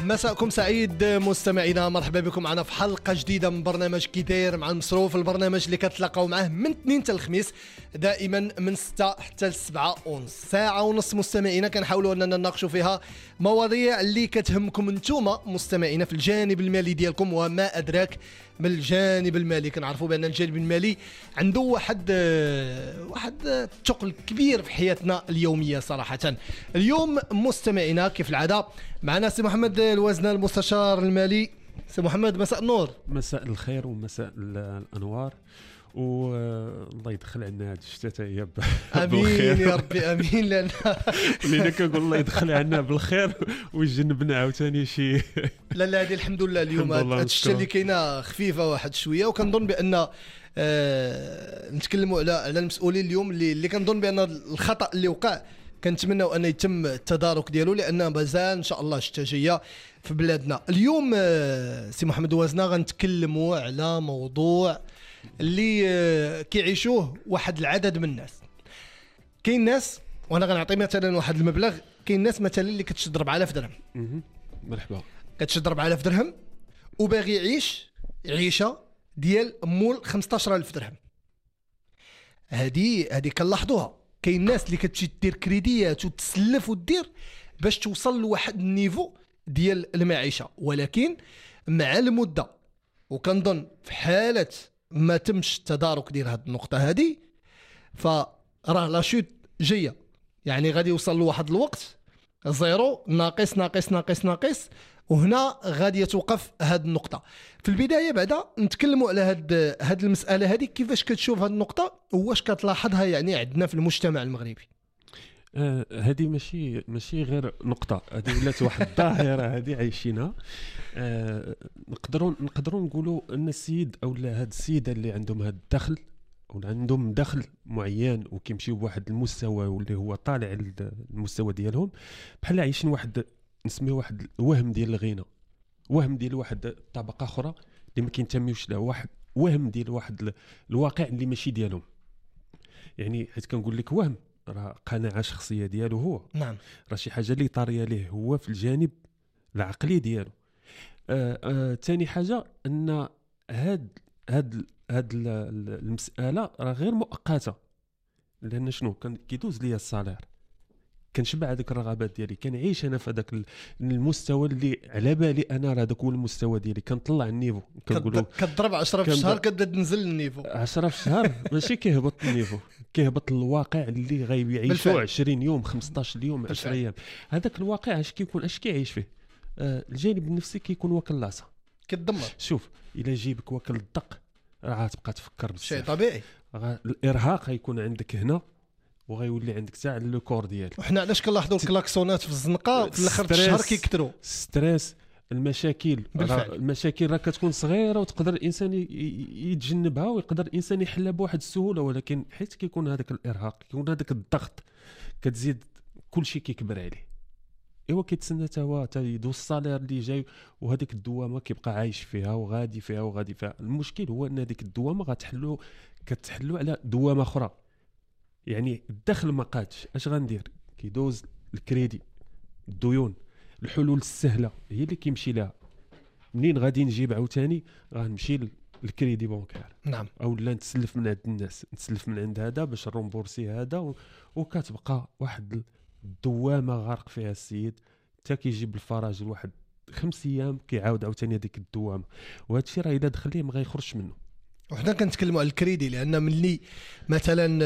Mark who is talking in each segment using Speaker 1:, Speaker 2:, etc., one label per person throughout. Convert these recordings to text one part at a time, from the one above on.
Speaker 1: مساءكم سعيد مستمعينا، مرحبا بكم معنا في حلقة جديدة من برنامج كي داير مع المصروف، البرنامج اللي كتلاقاو معاه من اثنين حتى الخميس دائما من 6 حتى ل 7 ونص. ساعة ونص مستمعينا كنحاولوا اننا نناقشوا فيها مواضيع اللي كتهمكم انتوما مستمعينا في الجانب المالي ديالكم وما ادراك من الجانب المالي. كنعرفوا بان الجانب المالي عنده واحد ثقل كبير في حياتنا اليوميه صراحه. اليوم مستمعينا كيف العاده معنا سي محمد الوزنان المستشار المالي. سي محمد مساء النور.
Speaker 2: مساء الخير ومساء الانوار، والله يدخل عنا هاد الشتاء هي
Speaker 1: امين يا ربي امين.
Speaker 2: لان كنقول الله يدخل عنا بالخير ويجنبنا عاوتاني شي
Speaker 1: لا هذه الحمد لله اليوم هاد الشتاء اللي كاينه خفيفه واحد شويه، وكنظن بان نتكلموا على المسؤولين اليوم اللي كنظن بان الخطا اللي وقع كنتمنوا ان يتم التدارك ديالو، لان مازال ان شاء الله الشتاء جايه في بلادنا. اليوم سي محمد وزنا غنتكلموا على موضوع اللي كيعيشوه واحد العدد من الناس. كاين ناس، وانا غنعطي مثلا واحد المبلغ، كاين ناس مثلا اللي كتشد 4000 درهم.
Speaker 2: مرحبا.
Speaker 1: كتشد 4000 درهم وباغي يعيش عيشه ديال مول 15000 درهم. هذه كنلاحظوها. كاين ناس اللي كتمشي دير كريديات وتسلف ودير باش توصل لواحد النيفو ديال المعيشه، ولكن مع المده وكنظن في حاله ما تمش التدارك ديال هذه النقطه هذه فراه لا شوت جايه، يعني غادي يوصل لواحد الوقت زيرو ناقص ناقص ناقص ناقص، وهنا غادي توقف هذه النقطه. في البدايه بعدا نتكلموا على هذه المساله هذه، كيفاش كتشوف هذه النقطه واش كتلاحظها يعني عندنا في المجتمع المغربي؟
Speaker 2: هذه ماشي غير نقطه، هذه ولات واحد الظاهره هذه عايشينها. نقدروا نقولوا ان السيد او هاد السيده اللي عندهم هذا الدخل او عندهم دخل معين وكيمشيو بواحد المستوى واللي هو طالع المستوى ديالهم، بحال عايشين واحد نسميه واحد الوهم ديال الغنى، وهم ديال واحد الطبقه اخرى اللي ما كينتميوش له، واحد وهم ديال واحد الواقع اللي ماشي ديالهم. يعني حيت كنقول لك وهم راه قناعه شخصيه ديالو هو،
Speaker 1: نعم،
Speaker 2: راه شي حاجه اللي طاريه ليه هو في الجانب العقلي ديالو. ثاني حاجه ان هاد المساله راه غير مؤقته، لان شنو كيدوز ليا الصالير، كنشبع هذيك الرغبات ديالي، كنعيش انا في هذاك المستوى اللي على بالي انا راه هذاك هو المستوى ديالي، كنطلع النيفو. كنقولوا
Speaker 1: كضرب 10 في الشهر كتبدا تنزل النيفو. 10
Speaker 2: في الشهر ماشي كيهبط النيفو، كيهبط الواقع اللي غيعيشوا 20 يوم 15 يوم 10 ايام. هذاك الواقع اش كيكون، اش كيعيش فيه؟ الجانب النفسي كيكون واكل لاصه،
Speaker 1: كتدمر.
Speaker 2: شوف الا جيبك واكل الدق راه غتبقى تفكر بزاف،
Speaker 1: شيء طبيعي.
Speaker 2: الارهاق غيكون عندك هنا وغيولي عندك تاع لو كور ديالك.
Speaker 1: وحنا علاش كنلاحظوا الكلاكسونات في الزنقه في الاخر الشهر كيكثروا؟
Speaker 2: ستريس، المشاكل راه كتكون صغيره وتقدر الانسان يتجنبها، ويقدر الانسان يحلها بواحد السهوله، ولكن حيت كيكون هذاك الارهاق، كيكون هذاك الضغط، كتزيد كل شيء كيكبر عليه. ايوا كيتسنى حتى يدوز الصالير اللي جاي، وهذيك الدوامه كيبقى عايش فيها وغادي فيها. المشكل هو ان هذيك الدوامه كتحلو على دوامه اخرى. يعني الدخل ما قادش، اش غندير؟ كيدوز الكريدي، الديون، الحلول السهله هي اللي كيمشي لها. منين غادي نجيب عاوتاني؟ غنمشي للكريدي بونكير،
Speaker 1: نعم،
Speaker 2: او لا نتسلف من عند الناس، نتسلف من عند هذا باش نرومبورسي هذا، وكتبقى واحد الدوامه غارق فيها السيد حتى كيجيب الفرج لواحد 5 ايام، كيعاود عاوتاني هذيك الدوامه. وهذا الشيء راه الا دخل ليه ما غيخرجش منه.
Speaker 1: وحنا كنتكلموا على الكريدي لان ملي مثلا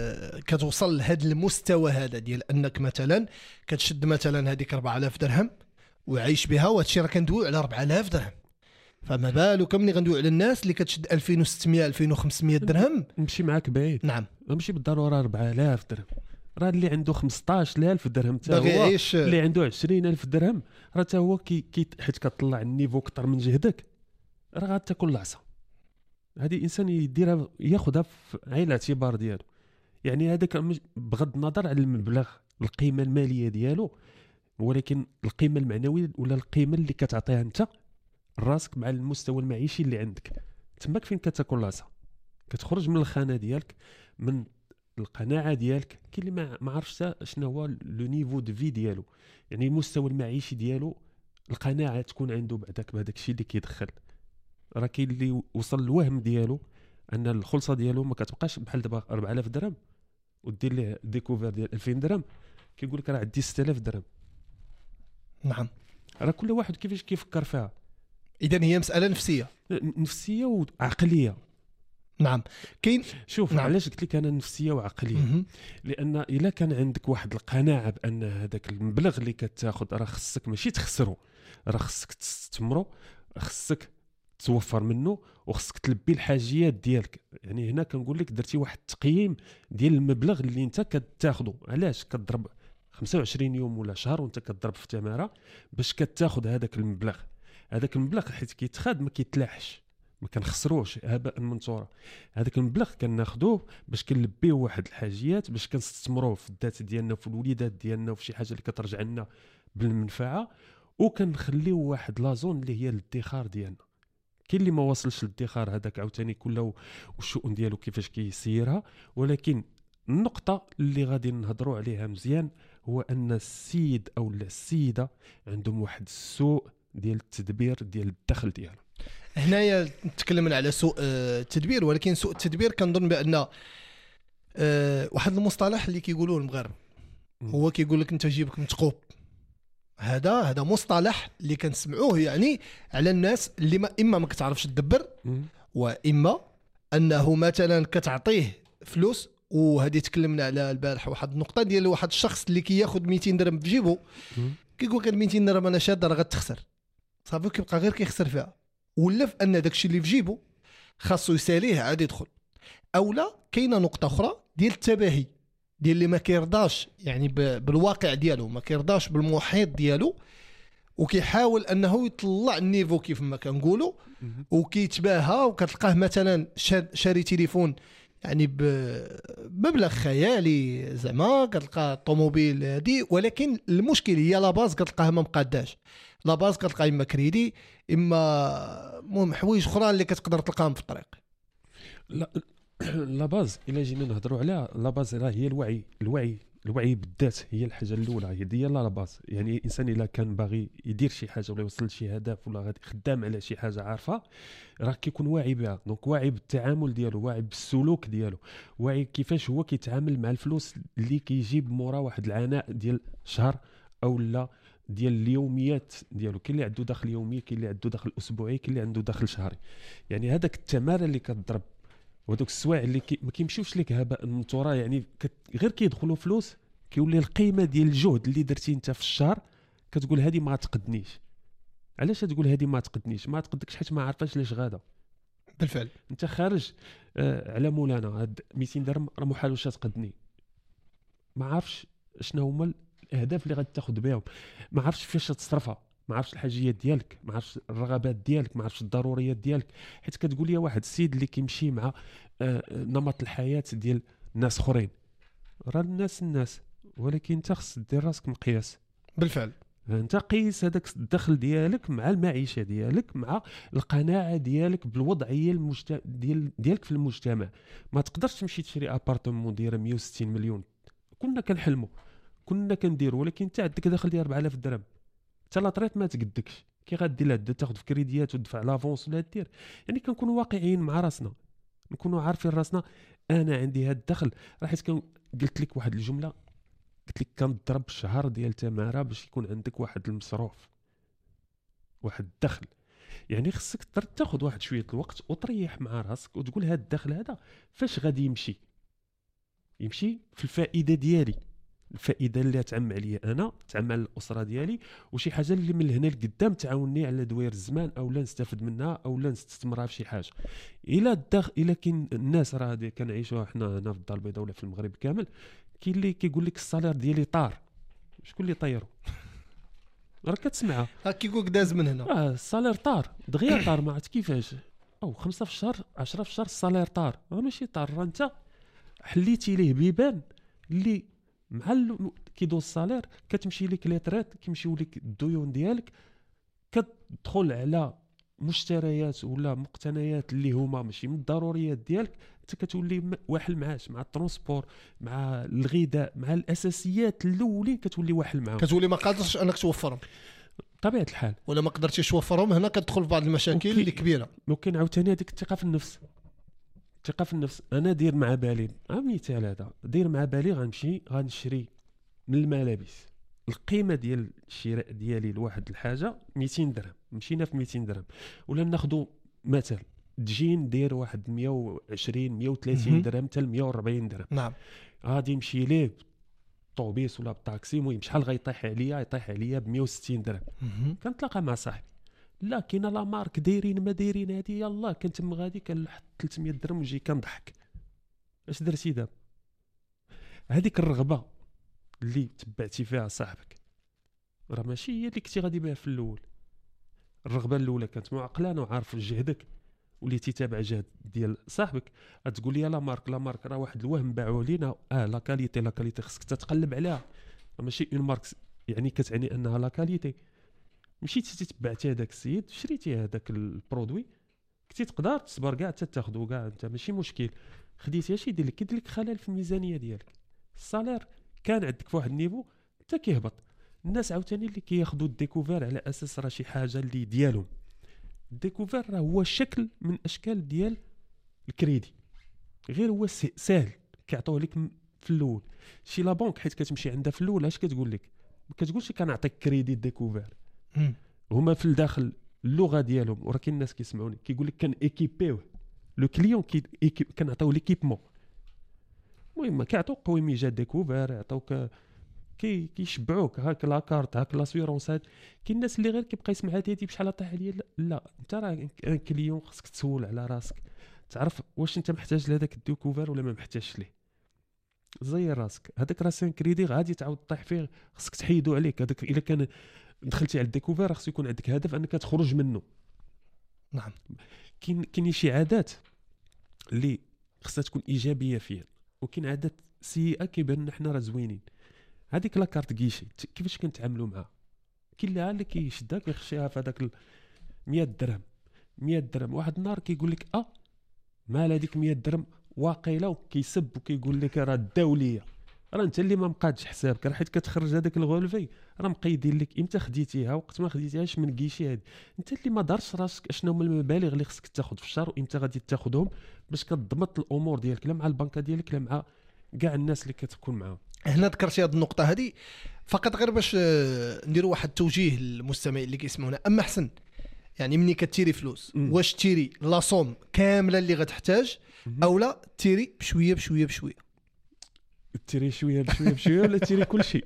Speaker 1: كتوصل لهذا المستوى هذا ديال انك مثلا كتشد مثلا هذيك 4000 درهم وعايش بها، وهذا الشيء راه كندوي على 4000 درهم، فما بالك ملي غندوي على الناس اللي كتشد 2600 2500 درهم.
Speaker 2: نمشي معاك بعيد،
Speaker 1: نعم،
Speaker 2: ماشي بالضروره 4000 درهم، راه اللي عنده 15000 درهم حتى
Speaker 1: باغي
Speaker 2: هو
Speaker 1: يعيش،
Speaker 2: اللي عنده 20000 درهم راه حتى هو حيت كطلع النيفو اكثر من جهدك راه غتاكل العصا. هذه الانسان يديرها ياخذها في عين الاعتبار ديالو. يعني هذاك بغض النظر على المبلغ، القيمه الماليه ديالو، ولكن القيمه المعنويه ولا القيمه اللي كتعطيها انت راسك مع المستوى المعيشي اللي عندك، تماك فين كتاكل العصا، كتخرج من الخانه ديالك، من القناعه ديالك. كاين اللي ما عرفش شنو هو لو نيفو دو في ديالو، يعني المستوى المعيشي ديالو القناعه تكون عنده بعداك بهذاك الشيء اللي كيدخل. راه كاين اللي وصل الوهم ديالو ان الخلصه ديالو ما كتبقاش بحال دابا 4000 درهم ودير ليه ديكوفير ديال 2000 درهم، كيقول لك راه عندي 6000 درهم.
Speaker 1: نعم.
Speaker 2: راه كل واحد كيفاش كيفكر فيها.
Speaker 1: اذا هي مساله
Speaker 2: نفسيه وعقليه.
Speaker 1: نعم. كاين
Speaker 2: شوف نعم. علاش قلت لك انا نفسيه وعقليه؟ لان الا كان عندك واحد القناعه بان هذاك المبلغ اللي كتاخذ راه خصك ماشي تخسره، راه خصك تستثمره، خصك توفر منه، وخصك تلبي الحاجيات ديالك. يعني هنا كنقول لك درتي واحد التقييم ديال المبلغ اللي انت كتاخذه. علاش كتضرب 25 يوم ولا شهر وانت كتضرب في التماره باش كتاخذ هذاك المبلغ؟ هذاك المبلغ حيت كيتخاد ما كيتلاحش، ما كنخسروش هباء منثورا. هذاك المبلغ كناخذوه باش كنلبيه واحد الحاجيات، باش كنستثمروه في الذات ديالنا وفي الوليدات ديالنا وفي شي حاجه اللي كترجع لنا بالمنفعه، وكنخليو واحد لازون اللي هي الادخار ديالنا. كاين اللي ما واصلش للادخار هذاك عاوتاني كله والشؤون ديالو كيفاش كيسيرها، ولكن النقطه اللي غادي نهضروا عليها مزيان هو ان السيد او السيده عندهم واحد السوء ديال التدبير ديال الدخل ديالهم.
Speaker 1: هنايا نتكلمنا على سوء التدبير، ولكن سوء التدبير كنظن بان واحد المصطلح اللي كيقولوه المغاربه هو كيقول لك انت جيبك متقوب. هذا مصطلح اللي كنسمعوه يعني على الناس اللي اما ما كتعرفش تدبر، واما انه مثلا كتعطيه فلوس. وهذه تكلمنا على البارح واحد النقطه ديال واحد الشخص اللي كياخذ 200 درهم في جيبه، كيقول لك 200 درهم انا شاد راه غتخسر، صافي كيبقى غير كيخسر فيها. ولا في ان داكشي اللي في جيبه خاصو يساليه عاد يدخل. او لا كاينه نقطه اخرى ديال التباهي، ديال اللي ما كيرضاش يعني بالواقع ديالو، ما كيرضاش بالمحيط ديالو، وكيحاول انه يطلع النيفو كيف ما كنقولوا، وكيتباهى. وكتلقاه مثلا شاري تليفون يعني بمبلغ خيالي، زعما كتلقى الطوموبيل هذه، ولكن المشكل هي لا باز كتلقاها ما مقاداش. لا باز كتلقى اما كريدي اما المهم حوايج اخرى اللي كتقدر تلقاهم في الطريق.
Speaker 2: لا باز الا جينا نهضروا عليها، لا باز راه هي الوعي بالذات، هي الحاجه الاولى، هي ديال لا باز. يعني الانسان الا كان باغي يدير شي حاجه ولا يوصل لشي هدف ولا غادي خدام على شي حاجه عارفه، راه كيكون واعي بها. دونك واعي بالتعامل ديالو، واعي بالسلوك ديالو، واعي كيفاش هو كيتعامل مع الفلوس اللي كيجيب مورا واحد العناء ديال شهر او لا ديال اليوميات ديالو. كاين اللي عنده دخل يومي، كاين اللي عنده دخل اسبوعي، كاين اللي عنده دخل شهري. يعني هذاك التماره اللي كتضرب وهذوك السوايع اللي ما كيمشيوش لك هباء منثورا، يعني غير كيدخلوا فلوس، كيولي القيمه ديال الجهد اللي درتي انت في الشهر كتقول هذه ما تقدنيش. علاش تقول هذه ما تقدنيش؟ ما تقدكش حيت ما عارفاش لاش غادا.
Speaker 1: بالفعل
Speaker 2: انت خارج على مولانا هاد 200 درهم راه محال واش تقدني، ما عارفش شنو هما الاهداف اللي غادي تاخذ بهم، ما عارفش فاش تصرفها، ما عارفش الحاجيات ديالك، ما عارفش الرغبات ديالك، ما عارفش الضروريات ديالك. حيت كتقول لي واحد السيد اللي كيمشي مع نمط الحياه ديال ناس اخرين، راه الناس ولكن انت خص دير راسك مقياس.
Speaker 1: بالفعل
Speaker 2: انت قيس هذاك الدخل ديالك مع المعيشه ديالك، مع القناعه ديالك بالوضعيه ديالك في المجتمع. ما تقدرش تمشي تشري ابارتمون دايره 160 مليون، كنا كنحلموا كنا كنديروا، ولكن انت عندك دخل ديال 4000 درهم، حتى لا طريت ما تقدكش. كي غدير تاخذ في كريديات وتدفع لافونس ولا دير. يعني كنكونوا واقعيين مع راسنا، نكونوا عارفين راسنا. انا عندي هذا الدخل، راه حيت قلت لك واحد الجمله، قلت لك كنضرب الشهر ديال تماره باش يكون عندك واحد المصروف، واحد الدخل. يعني خصك تاخذ واحد شويه الوقت وتريح مع راسك وتقول هذا الدخل هذا فاش غادي يمشي في الفائده ديالي، الفائده اللي تعم عليا انا، تعم على الاسره ديالي، وشي حاجه اللي من هنا لقدام تعاونني على دوير الزمان، او لا نستافد منها، او لا نستثمرها في شي حاجه. الا كاين الناس راه كنعيشوها حنا هنا في الدار البيضاء ولا في المغرب كامل، كاين اللي كيقول لك الصالير ديالي طار. شكون اللي طيرو؟ راه كتسمعها
Speaker 1: كيقول لك داز من هنا
Speaker 2: الصالير طار دغيا طار، ما عرفت كيفاش، او 5 في الشهر 10 في الشهر الصالير طار. ماشي طار، راه انت حليتي ليه بيبان اللي مع كيدوز الصالير كتمشي لك ليطريت، كيمشيو لك الديون ديالك، كتدخل على مشتريات ولا مقتنيات اللي هما ماشي من الضروريات ديالك، انت كتولي واحد المعاش مع الترونسبور، مع الغذاء، مع الاساسيات الاولين كتولي واحد معاهم،
Speaker 1: كتولي ما قادرش انك توفرهم.
Speaker 2: بطبيعه الحال.
Speaker 1: ولا ما قدرتيش توفرهم، هنا كتدخل في بعض المشاكل اللي كبيره.
Speaker 2: ممكن عاوتاني هذيك الثقه في النفس. الثقه في النفس، انا دير مع بالي مثال هذا، دير مع بالي غنمشي غنشري من الملابس، القيمه ديال الشراء ديالي لواحد الحاجه 200 درهم، مشينا في 200 درهم، ولا ناخذوا مثلا تجين داير واحد 120 130 درهم حتى 140 درهم.
Speaker 1: نعم.
Speaker 2: غادي نمشي ليه طوبيس ولا بطاكسي، المهم شحال غيطيح عليا ب 160 درهم. كنتلاقى مع صاحبي، لا كاينه لا مارك دايرين ما دايرين هذه، يلاه كنت غادي كنحط 300 درهم وجي كنضحك. اش درتي دابا؟ هذيك الرغبه اللي تبعتي فيها صاحبك راه ماشي هي اللي كنتي غادي بها في الاول. الرغبه الاولى كانت معقلانه وعارف جهدك وليتي تابع جهد ديال صاحبك، غتقول لي لا مارك راه واحد الوهم باعوه لينا، لا كاليتي خصك تتقلب عليها، ماشي اون مارك يعني كتعني انها لا كاليتي. مشيتي تتبعتي هذاك السيد، شريتي هذاك البرودوي، كنتي تقدر تصبر كاع حتى تاخذو كاع انت ماشي مشكل، خديتي اش يدير لك؟ كيدير لك خلل في الميزانيه ديالك. الصالير كان عندك في واحد النيفو حتى كيهبط. الناس عاوتاني اللي كياخذوا الديكوفير على اساس راه شي حاجه اللي ديالهم، الديكوفير راه هو شكل من اشكال ديال الكريدي، غير هو سهل كيعطوه لك في الاول. شي لا بنك حيت كتمشي عندها في الاول اش كتقول لك؟ ما كتقولش كنعطيك كريدي ديكوفير. هما في الداخل اللغه ديالهم، وراه كاين الناس كيسمعوني كيقول لك كان ايكيبيوه لو كليون كنعطيو ليكيبمون. المهم كيعطوك قويميجات ديكوفير، يعطوك كيشبعوك هاك لا كارت هاك لاسيورونس. كاين الناس اللي غير كيبقى يسمع هادي بشحال طيح عليا. لا انت راه ان كليون خصك تسول على راسك، تعرف واش انت محتاج لهذاك الديكوفير ولا ما محتاجش ليه. زي راسك هذاك راه سان كريدي غادي تعاود طيح فيه، خصك تحيدو عليك هذاك. الا كان دخلتي على الديكوفير خصو يكون عندك هدف انك تخرج منه.
Speaker 1: نعم.
Speaker 2: كاين شي عادات اللي خصها تكون ايجابيه فيها، وكاين عادات سيئه كيبان لنا حنا راه زوينين. هذيك لاكارت كيشي كيفاش كنتعاملوا معها؟ كاين اللي كيشدها كيخشيها في هذاك 100 درهم 100 درهم. واحد النهار كيقول لك مال هذيك 100 درهم واقيله، وكيسب وكيقول لك راه الدوليه. راه انت اللي ما مقادش حسابك، راه حيت كتخرج هذاك الغولفي راه مقيدين لك امتى خديتيها وقت ما خديتيهاش من كيشي. هذه انت اللي ما دارش راسك اشنو هما المبالغ اللي خصك تاخذ في الشهر وامتى غادي تاخذهم باش كتضبط الامور ديالك، لا مع البنكه ديالك لا مع كاع الناس اللي كتكون معاهم.
Speaker 1: هنا ذكرتي هذه النقطه هذه فقط غير باش نديروا واحد التوجيه للمستمعين اللي كيسمعونا. اما حسن يعني مني كتيري فلوس واش تيري لا صوم كامله اللي غتحتاج او لا تيري بشويه بشويه بشويه؟
Speaker 2: تيري شويه بشويه بشويه ولا تيري كل شيء؟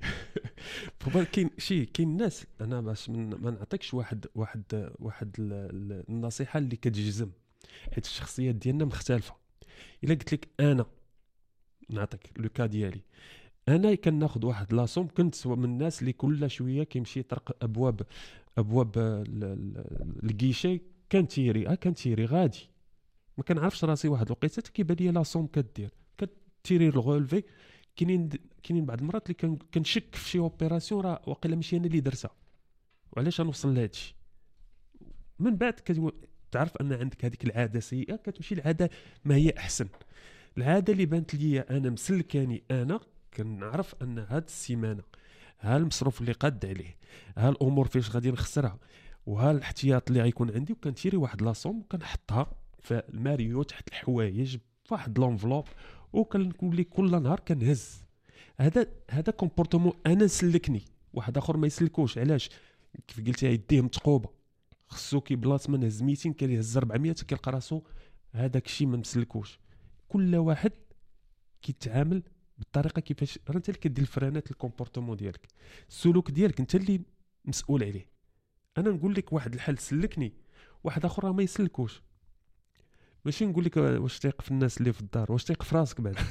Speaker 2: كاين ناس، انا باش ما نعطيكش واحد النصيحه اللي كتجزم، حيت الشخصيات ديالنا مختلفه. الا قلت لك انا نعطيك لو كا ديالي، انا كناخذ واحد لاصوم، كنت من الناس اللي كل شويه كيمشي يطرق ابواب الكيشي كنتيري غادي، ما كنعرفش راسي. واحد الوقيته كيبان لي لاصوم كتيري الغولفي. كاينين بعض المرات اللي كنشك في شي اوبيراسيون راه واقيلا ماشي انا اللي درتها، وعلاش غنوصل لهذا الشيء. من بعد تعرف ان عندك هذيك العاده سيئه، كتمشي العاده ما هي احسن. العاده اللي بانت لي انا مسلكاني، انا كنعرف ان هاد السيمانه ها المصروف اللي قاد عليه، ها الامور فاش غادي نخسرها، وها الاحتياط اللي غيكون عندي، وكنتيري واحد لاصوم وكنحطها في الماريو تحت الحوايج فواحد لونفلوب، وكنقول لي كل نهار كنهز. هذا كومبورتمون انا سلكني، واحد اخر ما يسلكوش. علاش؟ كيف قلتي يديه متقوبه، خصو كي بلاص ما نهز 200 كيهز 400 كيلقى راسو هذاك الشيء ما مسلكوش. كل واحد كيتعامل بالطريقه كيفاش راه انت اللي كدير الفرانات الكومبورتمون ديالك، السلوك ديالك انت اللي مسؤول عليه. انا نقول لك واحد الحل سلكني، واحد اخر ما يسلكوش. ماشي نقول لك واش تيق في الناس اللي في الدار، واش تيق في راسك بعد.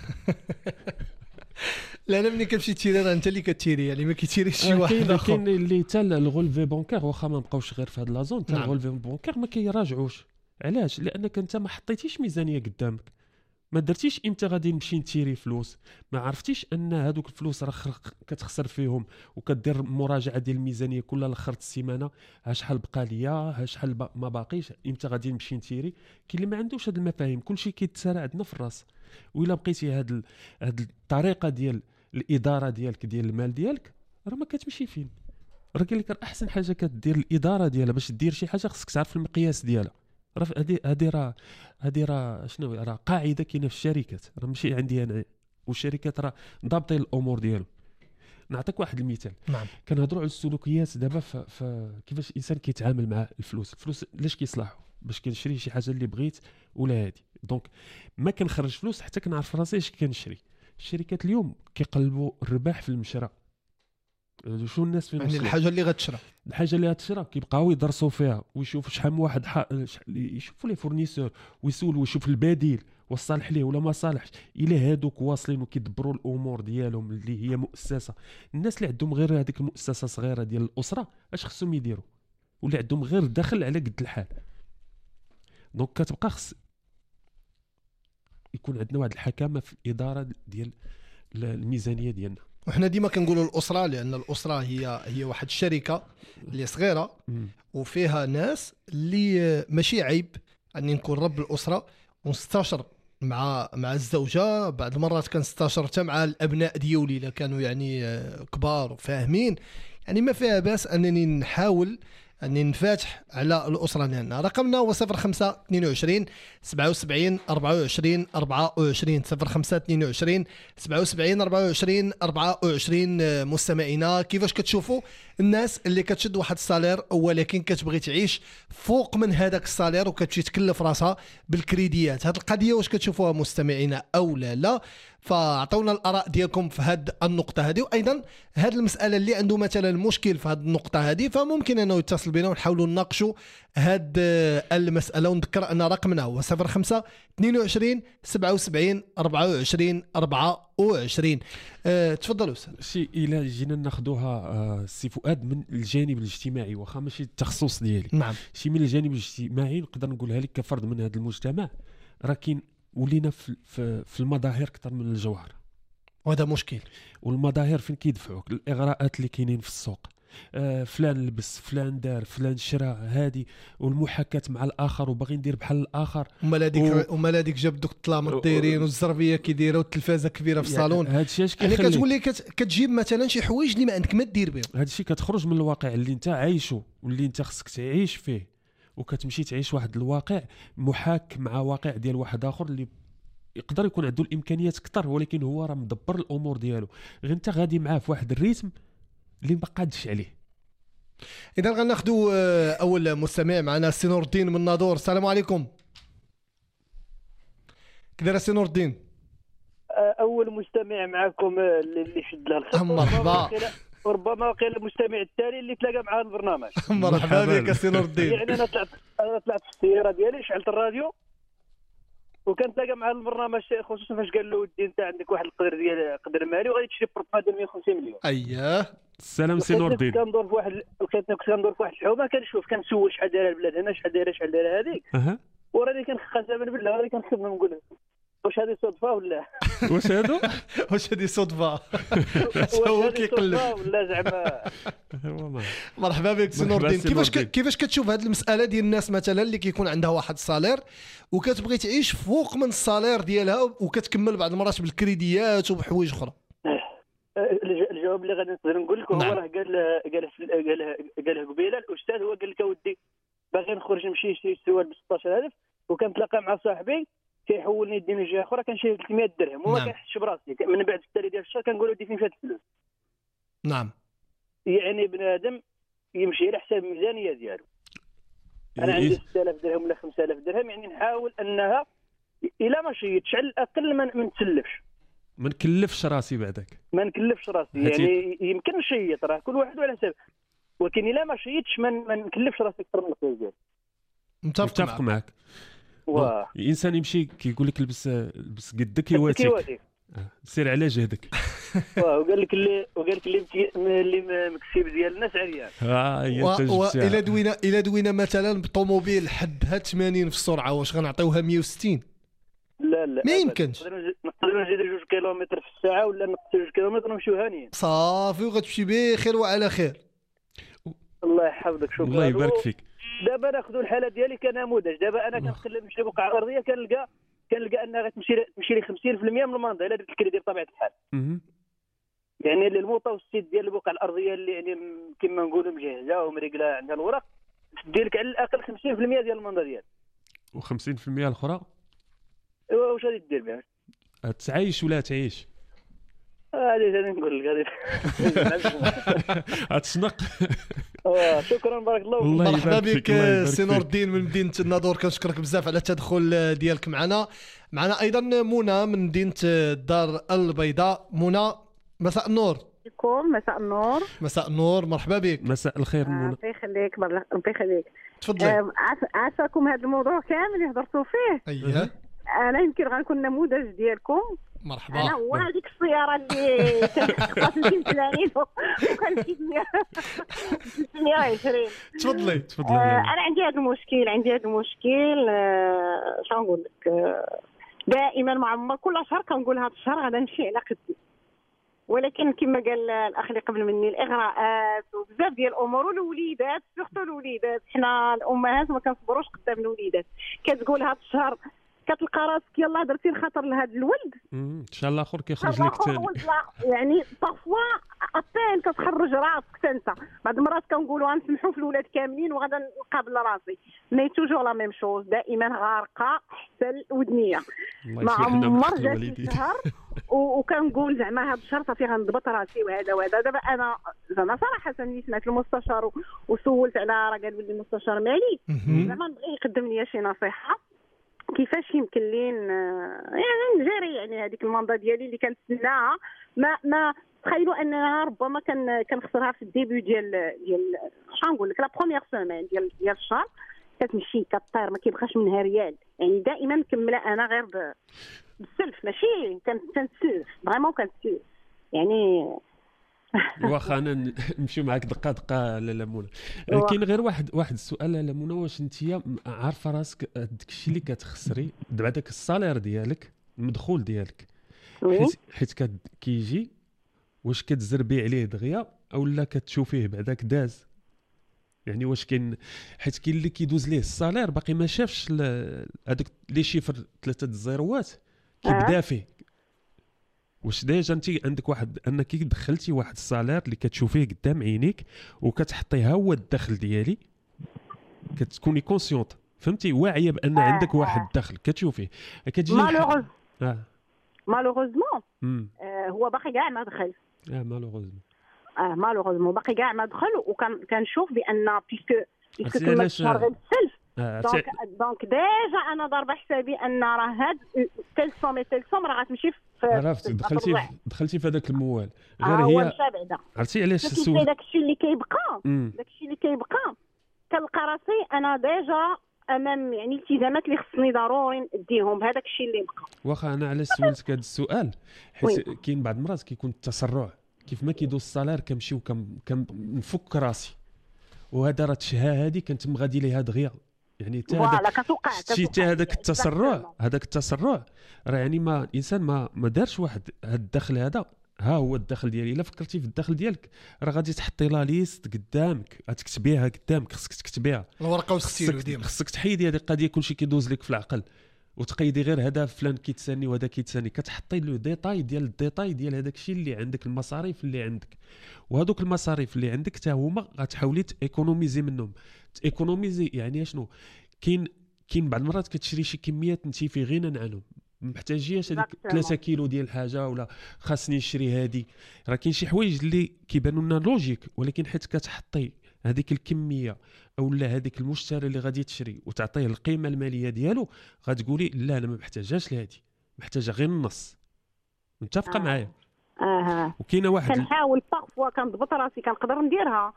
Speaker 1: لا انا ملي كنمشي تيري راه انت اللي كتيري، يعني ما كيتيريش شي واحد اخر.
Speaker 2: كاين اللي حتى الغولفي بونكير واخا ما بقاوش غير في هاد لا زون، حتى الغولفي بونكير ما كيراجعوش. علاش؟ لانك انت ما حطيتيش ميزانيه قدامك، ما درتيش امتى غادي نمشي نتيري فلوس، ما عرفتيش ان هذوك الفلوس راه كتخسر فيهم، وكدير مراجعه ديال الميزانيه كل اخر السيمانه، ها شحال بقى ليا، ها شحال ما باقيش، امتى غادي نمشي نتيري. كاين اللي ما عندوش هاد المفاهيم، كلشي كيتسارع عندنا في الراس. وإلا بقيتي هاد الطريقه ديال الاداره ديالك ديال المال ديالك راه ما كتمشي فين. راه قال لك احسن حاجه كدير الاداره ديالها باش دير شي حاجه خصك تعرف المقياس ديالها. راه هذه راه شنو راه قاعده كاينه في الشركات، راه ماشي عندي انا، والشركات راه ضابطين الامور ديالهم. نعطيك واحد المثال.
Speaker 1: نعم.
Speaker 2: كنهضروا على السلوكيات دابا كيفاش الانسان كيتعامل مع الفلوس علاش كيصلحوا باش كنشري شي حاجه اللي بغيت ولا هادي. دونك ما كنخرج فلوس حتى كنعرف راسي اش كنشري. الشركات اليوم كيقلبوا الرباح في المشرى. شو الناس فين
Speaker 1: يعني الحاجه اللي غتشرى
Speaker 2: كيبقاو يدرسوا فيها ويشوفوا شحال من واحد يشوفوا لي فورنيسور ويسولوا ويشوف البديل والصالح ليه ولا ما صالحش. الا هادوك واصلين وكيدبروا الامور ديالهم اللي هي مؤسسه، الناس اللي عندهم غير هذيك المؤسسه صغيره ديال الاسره اش خصهم يديروا؟ واللي عندهم غير دخل على قد الحال. دونك كتبقى خص يكون عندنا واحد الحكامه في الاداره ديال الميزانيه ديالنا.
Speaker 1: وحنا ديما كنقولوا الاسره، لان الاسره هي واحد الشركه اللي صغيره وفيها ناس اللي ماشي عيب اني نكون رب الاسره ونستشر مع الزوجه. بعض المرات كنستشر حتى مع الابناء ديالي الا كانوا يعني كبار وفاهمين، يعني ما فيها باس انني نحاول اني نفاتح على الاسره ديالنا. رقمنا هو 05 22 77 24 24 05 22 77 24 24. مستمعينا، كيفاش كتشوفوا الناس اللي كتشد واحد الصالير ولكن كتبغي تعيش فوق من هذاك الصالير وكتمشي تكلف راسها بالكريديات؟ هذه القضيه واش كتشوفوها مستمعينا او لا؟ فاعطونا الاراء ديالكم في هذه النقطه هذه. وايضا هذه المساله اللي عنده مثلا مشكل في هذه النقطه هذه فممكن انه يتصل بنا ونحاولوا نناقشوا هذه المساله. ونذكر ان رقمنا هو 05 22 77 24 24. تفضلوا استاذ.
Speaker 2: شي الا جينا ناخذوها سي فؤاد من الجانب الاجتماعي، واخا ماشي التخصص ديالي.
Speaker 1: نعم.
Speaker 2: شي من الجانب الاجتماعي نقدر نقولها لك كفرد من هذا المجتمع، راه كاين ولينا في المظاهر اكثر من الجوهر،
Speaker 1: وهذا مشكل.
Speaker 2: والمظاهر فين كيدفعوك الاغراءات اللي كاينين في السوق، فلان لبس، فلان دار، فلان شرا، هادي، والمحاكاه مع الاخر وباغي ندير بحال الاخر.
Speaker 1: ومال هذيك جاب دوك الطلامط دايرين والزربيه كيديروا والتلفازه كبيره في الصالون.
Speaker 2: هذا الشيء اش
Speaker 1: يعني كتولي كتجيب مثلا شي حوايج اللي ما عندك ما دير بهم.
Speaker 2: هذا الشيء كتخرج من الواقع اللي انت عايشه واللي انت خصك تعيش فيه، وكتمشي تعيش واحد الواقع محاك مع واقع ديال واحد اخر اللي يقدر يكون عنده الامكانيات اكثر، ولكن هو راه مدبر الامور ديالو، غير انت غادي معاه في واحد الريتم اللي ما قادش عليه.
Speaker 1: اذا غناخذوا اول مستمع معنا سي نور الدين من ناظور. السلام عليكم. كداير سي نور الدين؟
Speaker 3: اول مستمع معكم اللي شد لها الخط.
Speaker 1: مرحبا.
Speaker 3: وربما قيل المستمع التالي اللي تلاقى معاه البرنامج.
Speaker 1: مرحبا بك سي نور الدين.
Speaker 3: يعني انا طلعت في السياره ديالي، شعلت الراديو وكان تلاقى مع البرنامج، خصوصا فاش قال له ودي انت عندك واحد القدر ديال قدر مالي وغادي تشري بورطمه ديال 150 مليون.
Speaker 1: اييه.
Speaker 2: السلام سي نور الدين.
Speaker 3: كندور في واحد الحومه، كنشوف كنسول شحال دايره البلاد هنا، شحال دايره هذيك، وراني كنخسر بالله، وراني كنخدم نقول واش هذه صدفه ولا
Speaker 1: واش هذه صدفه هو كيقلب
Speaker 3: ولا زعما.
Speaker 1: مرحبا بك سي نور الدين. كيفاش كتشوف هذه المساله ديال الناس مثلا اللي كيكون عندها واحد الصالير وكتبغي تعيش فوق من الصالير ديالها وكتكمل بعض المرات بالكريديات وبحوايج اخرى؟
Speaker 3: الجواب اللي غادي نقدر نقول لك هو راه قال قبيله الاستاذ، هو قال لك اودي باغي نخرج نمشي نشري سوال ب 16000 وكنتلاقى مع صاحبي كيحولني يديني جهه اخرى كنشري 300 درهم وما كنحسش براسي. من بعد التالي ديال الشهر كنقول ودي فين فات الفلوس.
Speaker 1: نعم.
Speaker 3: يعني بنادم يمشي على حساب الميزانيه ديالو. انا عندي 6000 درهم ولا 5000 درهم، يعني نحاول انها الا ما شيتش على الاقل ما نتسلفش،
Speaker 2: ما نكلفش راسي بعدك،
Speaker 3: ما نكلفش راسي. يعني يمكن نشيط، راه كل واحد على حساب، ولكن الا ما شيتش ما نكلفش راسي اكثر من الفلوس ديالي.
Speaker 2: متفق معك. الانسان يمشي كيقول لك لبس قدك يواتيك، سير على جهدك.
Speaker 3: وقال لك اللي مكسب ديال الناس عريان.
Speaker 1: الى دوينا مثلا بطوموبيل حدها 80 في السرعه، واش غنعطيوها 160؟
Speaker 3: لا
Speaker 1: ما يمكنش.
Speaker 3: نقدروا نزيدوا 2 كيلومتر في الساعه ولا نقصوا 2 كيلومتر ونمشيو هانيين
Speaker 1: صافي وغتمشي بخير وعلى خير.
Speaker 3: الله يحفظك. شكرا.
Speaker 2: الله يبارك فيك.
Speaker 3: دابا ناخذوا الحاله ديالي كنموذج. دابا انا كنخلي نمشي بقعه ارضيه، كنلقى انها غتمشي لي 50% من المنظر الا درت الكريدي بطبيعه الحال. يعني المتوسط ديال البقعه الارضيه اللي يعني كما نقولوا مجهزه ومريقله عندها الورق تدي لك على الاقل 50% ديال المنده ديالك،
Speaker 2: و50% الاخرى
Speaker 3: واش غادي دير بها؟
Speaker 2: تعيش ولا تعيش؟
Speaker 3: هذه نقول لك هذه
Speaker 2: تشنق.
Speaker 3: شكرا بارك الله.
Speaker 1: مرحبا بك سي نور الدين من مدينه الناظور، كنشكرك بزاف على التدخل ديالك معنا ايضا منى من مدينه الدار البيضاء. منى مساء النور.
Speaker 4: مساء النور.
Speaker 1: مرحبا بك.
Speaker 2: مساء الخير منى.
Speaker 4: الله يخليك ربي يخليك.
Speaker 1: تفضلي.
Speaker 4: عافاكم هذا الموضوع كامل اللي هضرتوا فيه.
Speaker 1: اييه
Speaker 4: انا يمكن غنكون نموذج ديالكم.
Speaker 1: مرحبا.
Speaker 4: انا هو هذيك السياره اللي كانت 35 وكانت 620.
Speaker 1: تفضلي.
Speaker 4: انا عندي هذا المشكل شنو نقول لك، دائما مع عمر كل شهر كنقول هذا الشهر غادي نمشي على قدي، ولكن كما قال الاخ اللي قبل مني الاغراءات وبزاف ديال الامور والوليدات سورتو الوليدات، حنا الامهات ما كنصبروش قدام الوليدات، كتقول هذا الشهر كتلقى راسك يلاه درتي الخطر لهذا الولد
Speaker 2: ان شاء الله اخر كيخرج لك ثاني.
Speaker 4: يعني بارفوا ابين كتخرج راسك انت. بعض المرات كنقولوا غنسمحوا في الاولاد كاملين وغادا نقابل راسي، مي توجور لا ميم شوز، دائما غارقه حتى الودنيه. ما عمر جات شهر وكنقول زعما هذا الشهر صافي غنضبط راسي وهذا. دابا انا زعما صراحه ملي سمعت المستشار وسولت على راه قال لي المستشار مالي، زعما نبغي يقدم لي شي نصيحه كيفاش يمكن لي يعني نجري يعني هذيك المنضه ديالي اللي كنتسناها. ما تخيلوا انها ربما كنخسرها في الديبي ديال شنو نقول لك لا بروميير سيمين ديال الشهر، كتمشي كطير ما كيبقاش منها ريال. يعني دائما مكمله انا غير بالسلف، ماشي كنتسلف فريمون كنتسلف يعني.
Speaker 2: واخا انا نمشيو معاك دقه لاله منى. كاين غير واحد السؤال لاله منى، واش انت عارفه راسك داك الشيء اللي كتخسري دابا داك الصالير ديالك المدخول ديالك حيت كيجي واش كتزربي عليه دغيا او لا كتشوفيه بعداك داز؟ يعني واش كاين حيت كاين اللي كيدوز ليه الصالير باقي ما شافش هذاك لي شيفر 3 الزيروات كيبدا فيه. واش ديجا انت عندك واحد انك دخلتي واحد الصالير اللي كتشوفيه قدام عينيك وكتحطيها هو الدخل ديالي، كتكوني كونسيونط فهمتي، واعيه بان عندك واحد الدخل كتشوفيه كتجي
Speaker 4: مالوغوزمون هو باقي كاع ما دخل. مالوغوزمون باقي كاع ما دخل، وكنشوف بان بيسكو كما الشهر غير السلف دونك ديجا انا ضاربه حسابي ان راه هاد تلسوم راه غتمشي في
Speaker 2: عرفت دخلتي في هذاك الموال غير هي عرفتي علاش السؤال
Speaker 4: داكشي اللي كيبقى كنلقى راسي انا ديجا امام يعني التزامات اللي خصني ضروري نديهم بهذاك الشيء اللي بقى.
Speaker 2: واخا انا علاش سولتك هذا السؤال حيت كاين بعض المرات كيكون التسرع كيف ما كيدوز الصالير كنمشي كنفك راسي، وهذا راه تشها هذه كنتم غادي ليها دغيا يعني حتى هذاك التسرع راه يعني ما الانسان ما دارش واحد هذا الدخل، هذا ها هو الدخل ديالي. الا فكرتي في الدخل ديالك راه غادي تحطي لا ليست قدامك غتكتبيها قدامك، خصك تكتبيها الورقه والستيلو ديما، خصك تحيدي هذه القضيه كلشي كيدوز لك في العقل وتقيدي غير هذا فلان كيتساني وهذا كيتساني، كتحطي له ديتاي ديال هذاك الشيء اللي عندك، المصاريف اللي عندك، وهذوك المصاريف اللي عندك حتى هما غتحاولي تيكونوميزي منهم. تيكونوميزي يعني شنو؟ كاين بعض المرات كتشري شي كميات انت في غنى عنهم، ما محتاجياش هذيك 3 كيلو ديال الحاجه ولا خاصني نشري هذه. راه كاين شي حوايج اللي كيبانوا لنا لوجيك، ولكن حيت كتحطي هذيك الكميه اولا هذيك المشتري اللي غادي تشري وتعطيه القيمه الماليه ديالو، غتقولي لا انا ما محتاجاش لهذه، محتاجه غير النص. متفقه معايا؟ وكاينه واحد
Speaker 4: كنحاول بارفوا كنضبط راسي كنقدر نديرها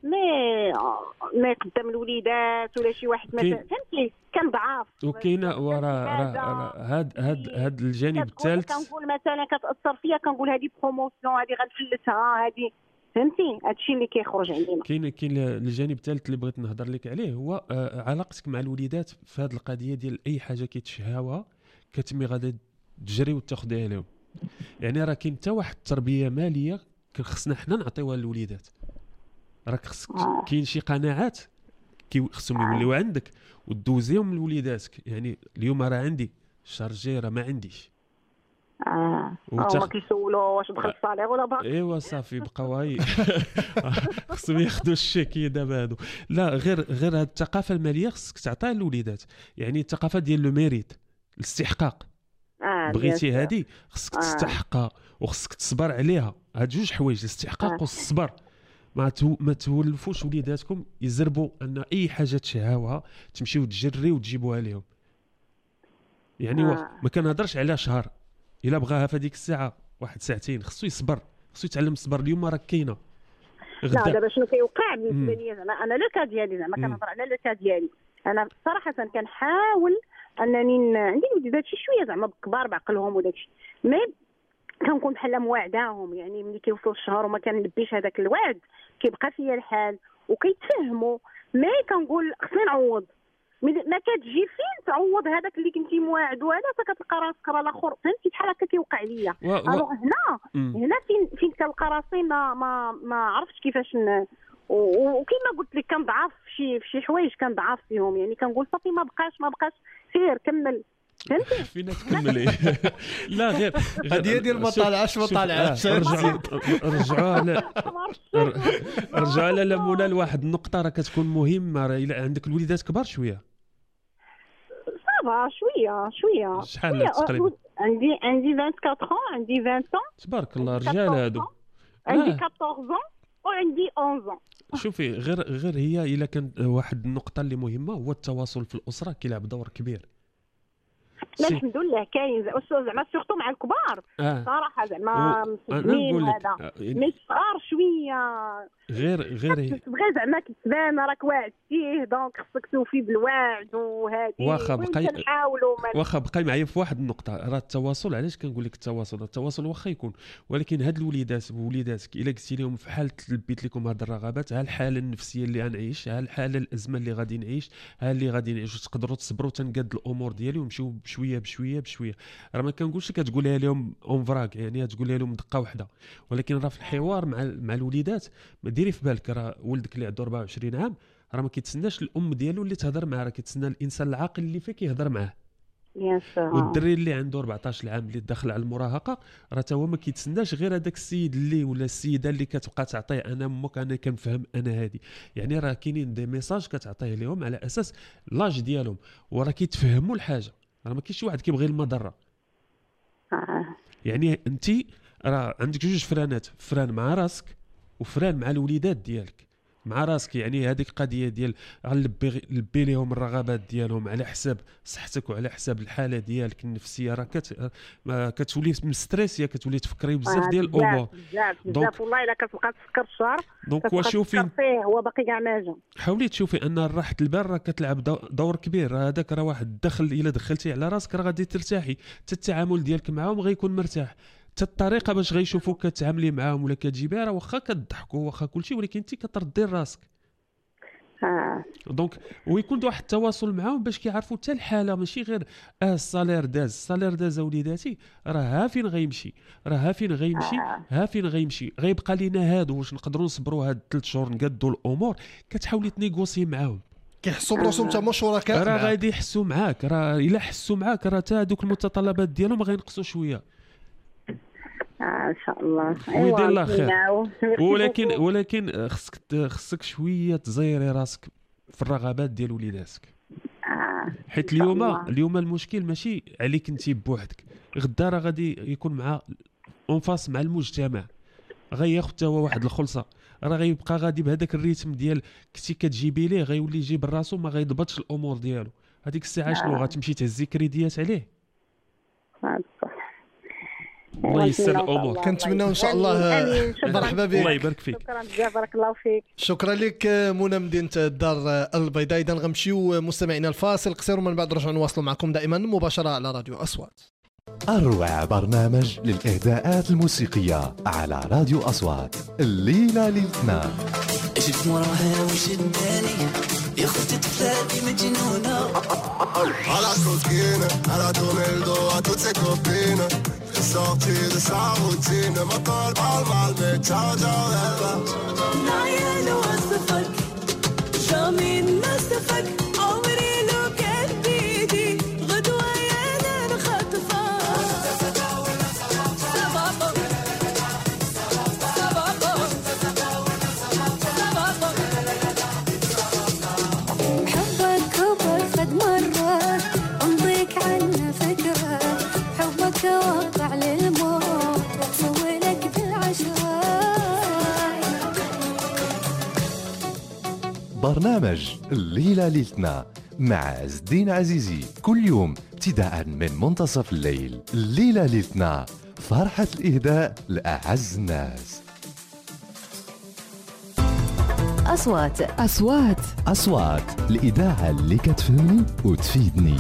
Speaker 4: مي قدام الوليدات ولا شي واحد مثلا فهمتي كنضعف.
Speaker 2: وكاينه هاد الجانب الثالث
Speaker 4: كنقول مثلا كتاثر فيا كنقول هذه بروموسيون هذه غنفلتها هذه فهمتي. هادشي اللي كيخرج عندنا.
Speaker 2: كاين الجانب الثالث اللي بغيت نهضر لك عليه هو علاقتك مع الوليدات في هذه القضيه ديال اي حاجه كيتشهاوها كتمي غادي تجري وتاخذيها لهم. يعني راه كاين حتى واحد التربيه ماليه خصنا حنا نعطيوها للوليدات. راك خصك كاين شي قناعات خصهم يوليو عندك ودوزيهم لوليداتك. يعني اليوم راه عندي الشهر الجاي راه ما عنديش
Speaker 4: ما كيسولوا واش دخل الصالير ولا باقي.
Speaker 2: ايوا صافي بقاو هاي خصهم ياخذوا الشيكيه دابا هادو. لا غير هاد الثقافه الماليه خصك تعطيها للوليدات، يعني الثقافه ديال لو ميريت، الاستحقاق. بغيتي هادي خصك تستحقها وخصك تصبر عليها. هاد جوج حوايج، الاستحقاق والصبر. ما تولفوش وليداتكم يزربوا ان اي حاجه تشهاوها تمشيو تجري وتجيبوها لهم. يعني ما كنهضرش على شهر، الا بغاها في هذيك الساعه واحد ساعتين خصو يصبر، خصو يتعلم الصبر. اليوم راه كاينه
Speaker 4: لا دابا شنو كيوقع بالنسبه لي انا لو كا ديالي زعما كنهضر على لو كا ديالي. انا صراحه كنحاول انني عندي وليدات شي شويه زعما كبار بعقلهم وداكشي، مي كنكون بحال مواعداهم. يعني ملي كيوصل الشهر وما كنلبيش هذاك الوعد كيبقى فيا الحال وكيتفهموا، مي كنقول خصني نعوض. ما كتجي فين تعوض هذاك اللي كنتي مواعد وهذا، كتلقى راسك راه الاخر فهمتي بحال هكا كيوقع ليا. هنا فين كنلقى راسي ما عرفتش كيفاش وكما قلت لك كنضعف في شي حوايج، كنضعف فيهم. يعني كنقول صافي ما بقاش سير كمل، فهمتي
Speaker 2: فين تكملي. لا غير
Speaker 1: هذه ديال ما طالعاش
Speaker 2: رجعوا على لمونا لواحد النقطه راه كتكون مهمه. راه الا عندك الوليدات كبار شويه
Speaker 4: صافا شويه
Speaker 2: شحال تقريبا؟
Speaker 4: عندي 24 عندي 20
Speaker 2: تبارك الله رجال هادو.
Speaker 4: عندي 14 وعندي 11.
Speaker 2: شوفي غير هي الا كان واحد النقطه اللي مهمه هو التواصل في الاسره كيلعب دور كبير.
Speaker 4: لا الحمد لله كاين زعما سورتو مع الكبار صراحه زعما مسلمين هذا، مي الصغار شويه
Speaker 2: غير
Speaker 4: تبغي زعما كتبان راك واعد فيه دونك خصك توفي بالواعد وهذه.
Speaker 2: واخا بقاي معايا في واحد النقطه. راه التواصل، علاش كنقول لك التواصل واخا يكون، ولكن هاد الوليدات ووليداتك الا قلتي لهم في حال تلبيت لكم هاد الرغبات، ها الحاله النفسيه اللي غنعيش، ها الحاله الازمه اللي غادي نعيش، ها اللي غادي نعيشوا، تقدروا تصبروا تنقاد الامور ديالي ونمشيو بشويه. راه ما كنقولش كتقولها لهم اون فراك، يعني تقولها لهم دقه واحده، ولكن راه في الحوار مع الوليدات ما ديري في بالك راه ولدك اللي عنده 24 عام راه ما كيتسناش الام ديالو اللي تهضر معاه، راه كيتسنى الانسان العاقل اللي فيه كيهضر معاه. والدري اللي عنده 14 عام اللي داخل على المراهقه راه تا هو ما كيتسناش غير هذاك السيد اللي ولا السيده اللي كتبقى تعطيه انا امك انا كنفهم انا هادي. يعني راه كاينين دي ميساج كتعطيه لهم على اساس لاج ديالهم، وراه كيتفهموا الحاجه. راه ما كاينش شي واحد كيبغي المضره. يعني انت راه عندك جوج فرانات، فران مع راسك وفران مع الوليدات ديالك. مع راسك يعني هذيك القضيه ديال غنلبي لهم الرغبات ديالهم على حساب صحتك وعلى حساب الحاله ديالك النفسيه. راه كتولي مستريسيه، كتولي تفكري بزاف ديال الامور.
Speaker 4: بزاف والله الا كتبقى تفكر الشهر
Speaker 2: دونك وشوفي
Speaker 4: فيه هو باقي كاع ما جا.
Speaker 2: حاولي تشوفي ان راحه البال راه كتلعب دور كبير. هذاك راه واحد الدخل الا دخلتي على راسك راه غادي ترتاحي، حتى التعامل ديالك معاهم غيكون مرتاح، حتى الطريقه باش غيشوفوك كتعاملي معاهم ولا كتجيبها راه واخا كتضحكوا واخا كلشي، ولكن انت كتردي راسك. دونك ويكون واحد التواصل معاهم باش كيعرفوا حتى الحاله، ماشي غير الصالير داز وليداتي راه ها فين غيمشي غيبقى لينا هادو واش نقدروا نصبروا هاد 3 شهور نقادوا الامور. كتحاولي تنيغوسي معاهم،
Speaker 1: كيحسوا براسهم حتى هما شركاء،
Speaker 2: راه غادي يحسوا معاك. راه الا حسوا معاك راه حتى هذوك المتطلبات ديالهم غينقصوا شويه
Speaker 4: ان شاء الله.
Speaker 2: ويدير الله خير. ولكن خصك شويه تزيري راسك في الرغبات ديال وليداتك. حيت اليوم المشكل ماشي عليك انت بوحدك، غدا راه غادي يكون مع اونفاس مع المجتمع، غياخذ حتى هو واحد الخلصه. راه غيبقى غادي بهذاك الريتم ديال كنتي كتجيبي ليه، غيولي يجيب راسو ما غيضبطش الامور ديالو. هذيك الساعه شنو غتمشي تهزي كريديات عليه؟ الله يسر الامور.
Speaker 1: كنتمناو ان شاء الله. مرحبا بك،
Speaker 2: الله يبارك فيك.
Speaker 4: شكرا بزاف، بارك الله فيك.
Speaker 1: شكرا لك منى مدينه الدار البيضاء. اذا غنمشيو مستمعينا الفاصل قصير ومن بعد نرجعوا نواصلوا معكم دائما مباشره على راديو أصوات.
Speaker 5: أروع برنامج للإهداءات الموسيقية على راديو أصوات. الليلة للاثنين
Speaker 6: شد موراها وشد بالي يا اختي طفلاتي مجنونه
Speaker 7: على coquine, على Toneldo, a toutes ses copines. Sortie de sa routine, ma colle parle mal, mais ciao ciao elle va.
Speaker 6: نعيان وصفك شامين نصفك عمري لو كان بيدي غدوة يا نخطفك
Speaker 5: برنامج الليلة ليلتنا مع عز الدين عزيزي، كل يوم ابتداء من منتصف الليل. الليلة ليلتنا، فرحة الإهداء لأعز الناس. أصوات الإذاعة اللي كتفهمني وتفيدني.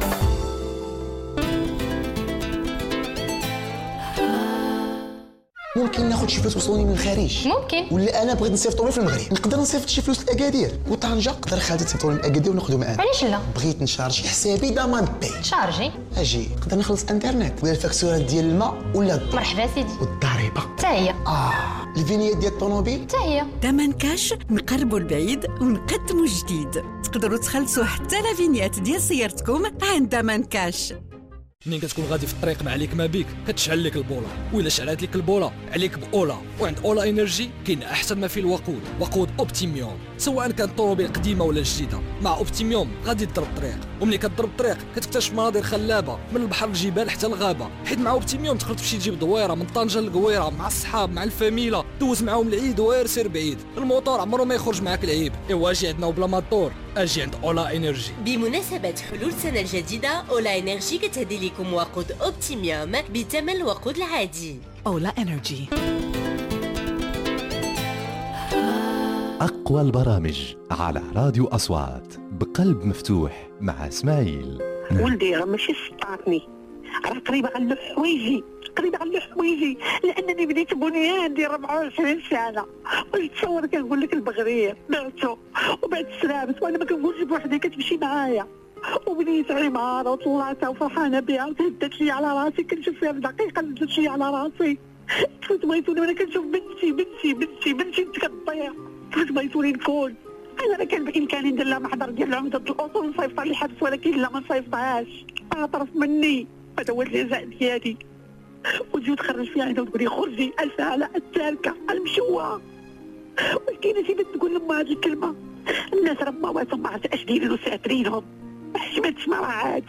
Speaker 8: ممكن ناخذ شي فلوس وصولي من الخارج؟
Speaker 9: ممكن.
Speaker 8: ولا انا بغيت نصيفط طومي في المغرب، نقدر نصيفط شي فلوس لاكادير وطنجه، نقدر خالتي تصيفطوا لي لاكادير وناخذوا معاها.
Speaker 9: علاش لا؟
Speaker 8: بغيت نشارجي حسابي ضمان باي.
Speaker 9: شارجي
Speaker 8: اجي نقدر نخلص انترنت ولا الفاكتورات ديال الماء ولا الضوء.
Speaker 9: مرحبا سيدي.
Speaker 8: والضريبه
Speaker 9: حتى هي.
Speaker 8: الفينيات ديال الطوموبيل
Speaker 9: حتى هي.
Speaker 10: ثمن كاش، نقربوا البعيد ونقدموا الجديد. تقدروا تخلصوا حتى لافينيات ديال سيارتكم عند ثمن كاش.
Speaker 11: منين كتكون غادي في الطريق ما عليك ما بيك كتشعل لك البوله، وإلا شعلات لك البوله عليك باولا. وعند اولا انرجي كاين احسن ما فيه الوقود، وقود اوبتيميوم، سواء كانت طوموبيل قديمه ولا جديده. مع اوبتيميوم غادي تضرب الطريق، وملي كتضرب الطريق كتكتشف مناظر خلابه من البحر للجبال حتى الغابه. حيت مع اوبتيميوم تقدر تمشي تجيب دويره من طنجه للقويره مع الصحاب مع الفاميله، دوز معاهم العيد وغير سير بعيد. الموتور عمره ما يخرج معاك العيب. ايوا اجي عندنا وبلا ماطور، اجي عند اولا انرجي.
Speaker 12: بمناسبه حلول السنه الجديده، اولا انرجي كتهدي لكم وقود اوبتيميوم بثمن الوقود العادي.
Speaker 10: اولا انرجي.
Speaker 5: أقوى البرامج على راديو أصوات، بقلب مفتوح مع إسماعيل.
Speaker 13: ولدي راه ماشي سطاتني، راه قريبه على حوايجي، لانني بديت بنيان عندي 24 سنه. واش تصور كنقول لك البغرير بعتو وبعد السلامس، وانا ما كنقولش بوحدي كتمشي معايا. وبنيت عماره وطلعتها وفرحانه بها وتهدت لي على راسي، كنشوف فيها بدقيقه نزلت لي على راسي. كيفاش بغيتوني وانا كنشوف بنتي كتضيع، كيفاش بغيتوني نكون؟ انا كان بامكاني ندير لها محضر ديال عمده الاصول نصيفطها للحبس، ولكن لا ما نصيفطهاش، اعترف مني. هذا هو الجزاء ديالي. وتجي تخرج فيها عندها وتقولي خرجي الفعلة التاركه المشوهه. ولكن بنت تقول لما هذه الكلمه، الناس راه ما عرفت اش دايرين وساترينهم، ما حشمتش ما راعاتش.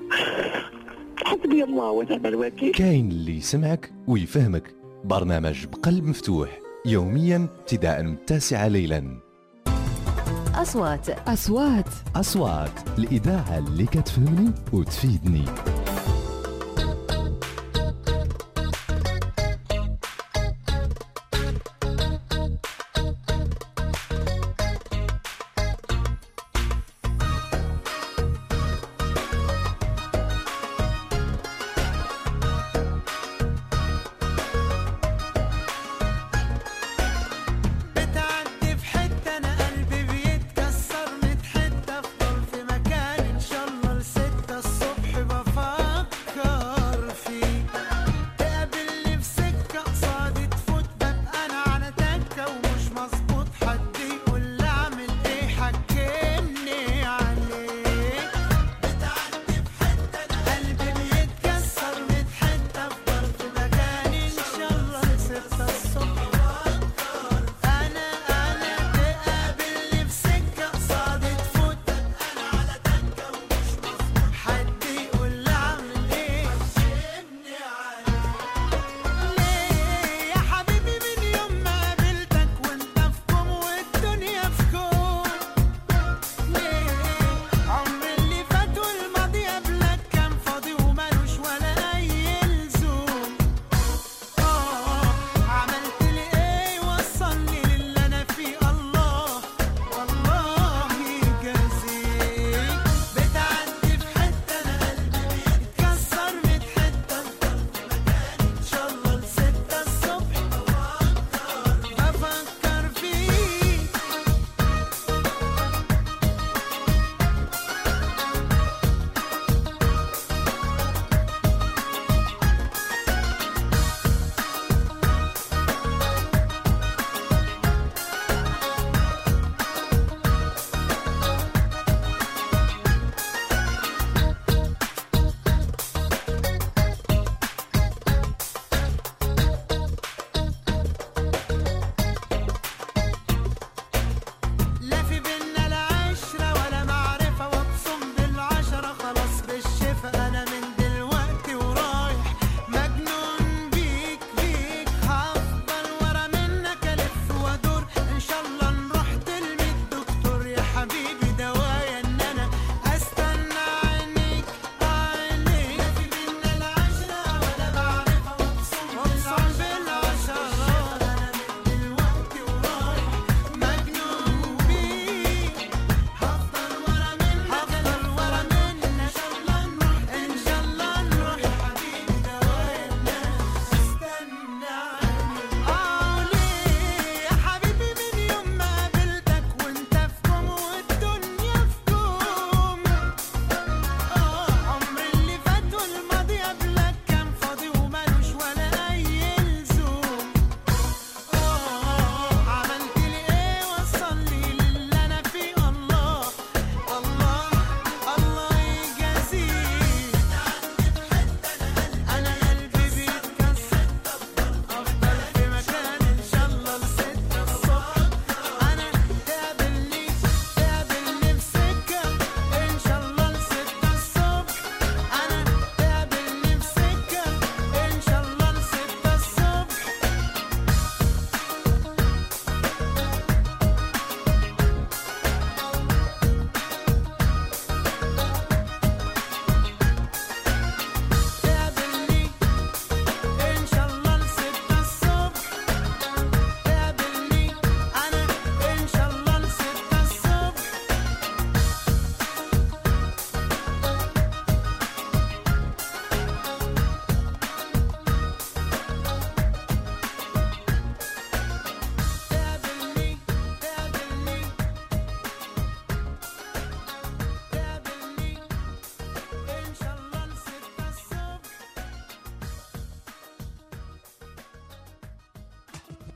Speaker 13: حسبي الله ونعم الوكيل.
Speaker 5: كاين اللي يسمعك ويفهمك. برنامج بقلب مفتوح يوميا ابتداء من 9 ليلا. أصوات الإذاعة اللي كتفهمني وتفيدني.
Speaker 14: الصبح بفكر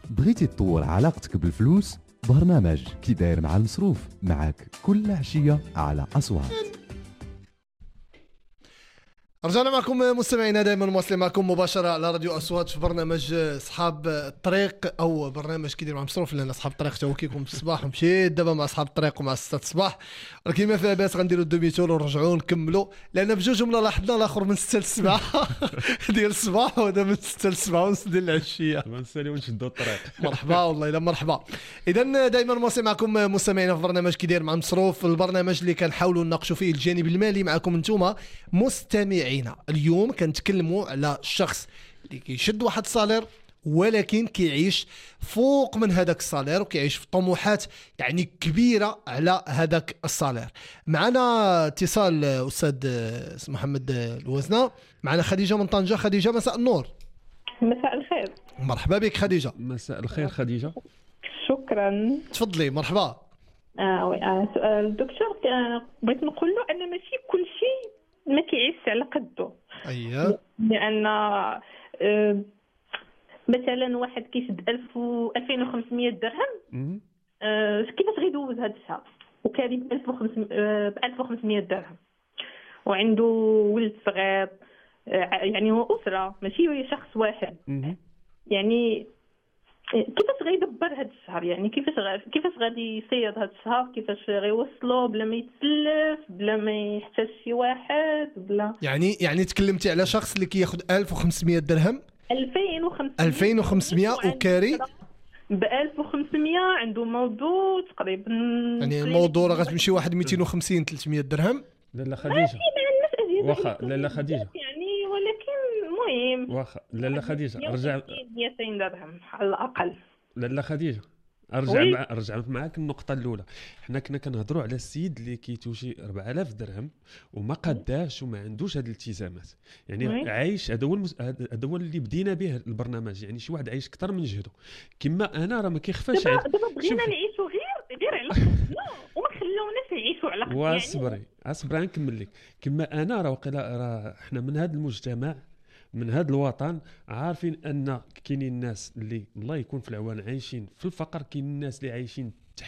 Speaker 5: بغيتي تطور علاقتك بالفلوس؟ برنامج كي داير مع المصروف معك كل عشية على أصوات.
Speaker 1: رجعنا معكم مستمعينا، دائما مواصلين معكم مباشرة على راديو أصوات في برنامج أصحاب الطريق، أو برنامج كيدير مع مصروف، لأن أصحاب الطريق توكيكم الصباح ومشيت دابا مع أصحاب الطريق ومع 6 الصباح، ولكن ما فيها باس غنديروا الدوميتور ونرجعوا نكملوا، لأن بجوج ملا لاحظنا الآخر من 6 ل7 ديال الصباح، وهذا من 6 ل7:30 ديال العشية.
Speaker 2: ما نساليو نشدوا الطريق.
Speaker 1: مرحبا والله إلا مرحبا. إذا دائما مواصلين معكم مستمعينا في برنامج كيدير مع مصروف، البرنامج اللي كنحاولوا نناقشوا فيه الجانب المالي معكم انتم مستمعين. اليوم كنتكلموا على الشخص اللي كيشد واحد الصالير ولكن كيعيش فوق من هذاك الصالير، وكيعيش في طموحات يعني كبيره على هذاك الصالير. معنا اتصال استاذ محمد الوزنه، معنا خديجه من طنجه. خديجه مساء النور.
Speaker 9: مساء الخير.
Speaker 1: مرحبا بك خديجه.
Speaker 2: مساء الخير خديجه.
Speaker 9: شكرا.
Speaker 1: تفضلي مرحبا.
Speaker 9: سؤال دكتور، بغيت نقول له ان ماشي كل شيء ما كيعيش على قده.
Speaker 1: اييه.
Speaker 9: لان مثلا واحد كيشد 2500 درهم، كيفاش غيدوز هذا الشهر وكاري ب 1500 درهم، وعنده ولد صغير، يعني هو اسره ماشي شخص واحد. يعني كيفاش غيدبر هذا الشهر؟ يعني كيفاش غادي يصيد هذا الشهر؟ كيفاش غيوصلوا بلا ما يتسلف، بلا ما يحتاج شي واحد، بلا
Speaker 1: يعني تكلمتي على شخص اللي كياخذ 1500 درهم، 2500 وكاري
Speaker 9: ب 1500، عنده موضوع تقريبا،
Speaker 1: يعني الموضوع راه غتمشي واحد 250 300 درهم.
Speaker 2: لا خديجه واخا، لا خديجه
Speaker 9: يعني، ولكن المهم
Speaker 2: واخا لا خديجه رجع
Speaker 9: 200 درهم على الاقل.
Speaker 2: لا خديجه ارجع معاك النقطه الاولى. حنا كنا كنهضروا على السيد اللي كيتوشي 4000 درهم وما قداش وما عندوش هذه الالتزامات، يعني عايش. هذا هو اللي بدينا به البرنامج، يعني شي واحد عايش اكثر من جهده. كما انا راه ما كيخفاش.
Speaker 9: دابا بغينا نعيشوا غير على وما خلوناش نعيشوا على قد.
Speaker 2: يعني اصبري نكمل لك. كما انا راه حنا من هذا المجتمع، من هذا الوطن، عارفين ان كاينين الناس اللي الله يكون في العوان عايشين في الفقر، كاين الناس اللي عايشين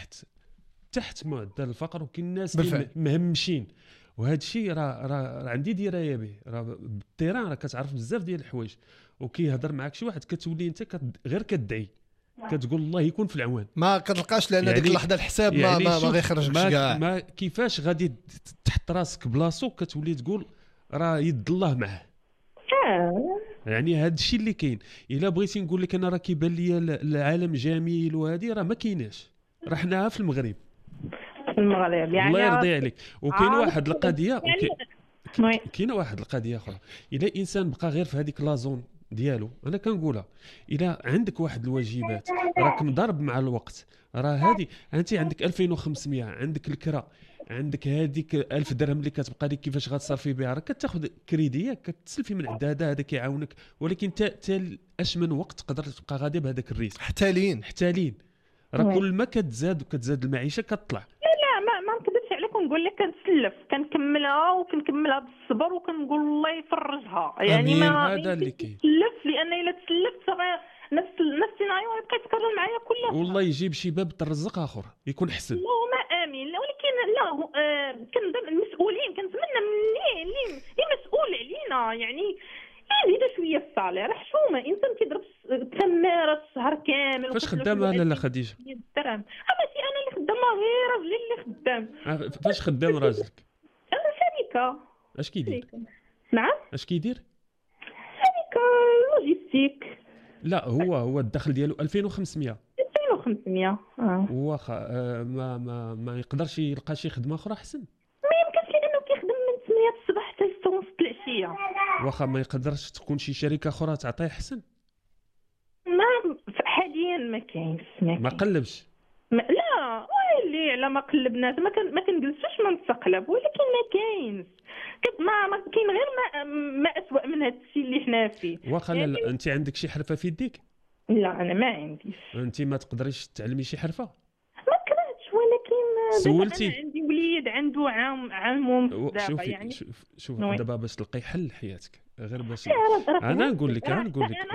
Speaker 2: تحت معدل الفقر، وكاين الناس اللي مهمشين. وهذا الشيء راه عندي درايه به، راه بالتيران راه كتعرف بزاف ديال الحوايج، وكيهضر معاك شي واحد كتولي انت غير كدعي، كتقول الله يكون في العوان،
Speaker 1: ما كتلقاش، لان ديك اللحظه الحساب
Speaker 2: يعني
Speaker 1: ما غيخرجكش كاع.
Speaker 2: ما كيفاش غادي تحط راسك بلاصو كتولي تقول راه يد الله معاه. يعني هذا الشيء اللي كاين. الا بغيتي نقول لك انا راه كيبان لي العالم جميل وهذه راه ما كايناش، راه حنا في المغرب يعني الله يرضي عليك. وكاين واحد القضيه كاينه واحد القضيه اخرى. الا انسان بقى غير في هذيك لازون ديالو، انا كنقولها، الا عندك واحد الواجبات راك مضارب مع الوقت، راه هذه انت عندك 2500، عندك الكرا، عندك هذيك 1000 درهم اللي كتبقى لك، كيفاش غتصرفي بها؟ راه كتاخذ كريديه كتسلفي من عند هذا كيعاونك، ولكن حتى اش من وقت تقدر تبقى غادي بهذاك الريسك. حتى لين راه كل ما كتزاد المعيشه كتطلع.
Speaker 9: لا ما نكذبش عليك ونقول لك كنسلف، كنكملها بالصبر، وكنقول الله يفرجها. يعني ما
Speaker 2: هذا اللي كاين،
Speaker 9: لان الا تسلفت نفس السيناريو يبقى يتكرر معايا كلها،
Speaker 2: والله يجيب شي باب ترزق اخر يكون حسن.
Speaker 9: اللهم امين. ولكن لا كنظن المسؤولين، كنتمنى من اللي مسؤول علينا يعني يزيد شويه في الصالير. حشومه انسان كيضرب تماره الشهر كامل.
Speaker 2: فاش خدامه لا خديجه؟
Speaker 9: درهم. ماشي انا اللي خدامه، غير راجلي اللي خدام.
Speaker 2: فاش خدام راجلك؟
Speaker 9: انا شركه.
Speaker 2: اش كيدير؟
Speaker 9: نعم
Speaker 2: اش كيدير؟
Speaker 9: شركه لوجيستيك.
Speaker 2: لا هو الدخل ديالو 2500. واخا ما يقدرش يلقى شي خدمه اخرى احسن؟
Speaker 9: ما يمكنش، لانه كيخدم من 8 الصباح حتى 6 ونص العشيه.
Speaker 2: واخا ما يقدرش تكون شي شركه اخرى تعطيه احسن؟
Speaker 9: ما حاليا ما كاينش.
Speaker 2: ما قلبش؟
Speaker 9: لا اللي على ما قلبناش ما كنجلسوش ما نتقلب، ولكن ما كاينش. ما كاين غير ما اسوء من هذا الشيء اللي حنا فيه.
Speaker 2: واخا يعني لا انت عندك شي حرفه في يديك؟
Speaker 9: لا انا ما عنديش.
Speaker 2: انت ما تقدريش تعلمي شي حرفه؟
Speaker 9: ما كرهتش، ولكن
Speaker 2: سولتي؟
Speaker 9: انا عندي وليد عنده عام ونص دابا.
Speaker 2: شوف دابا باش تلقاي حل لحياتك، غير باش انا نقول لك
Speaker 9: انا حاولت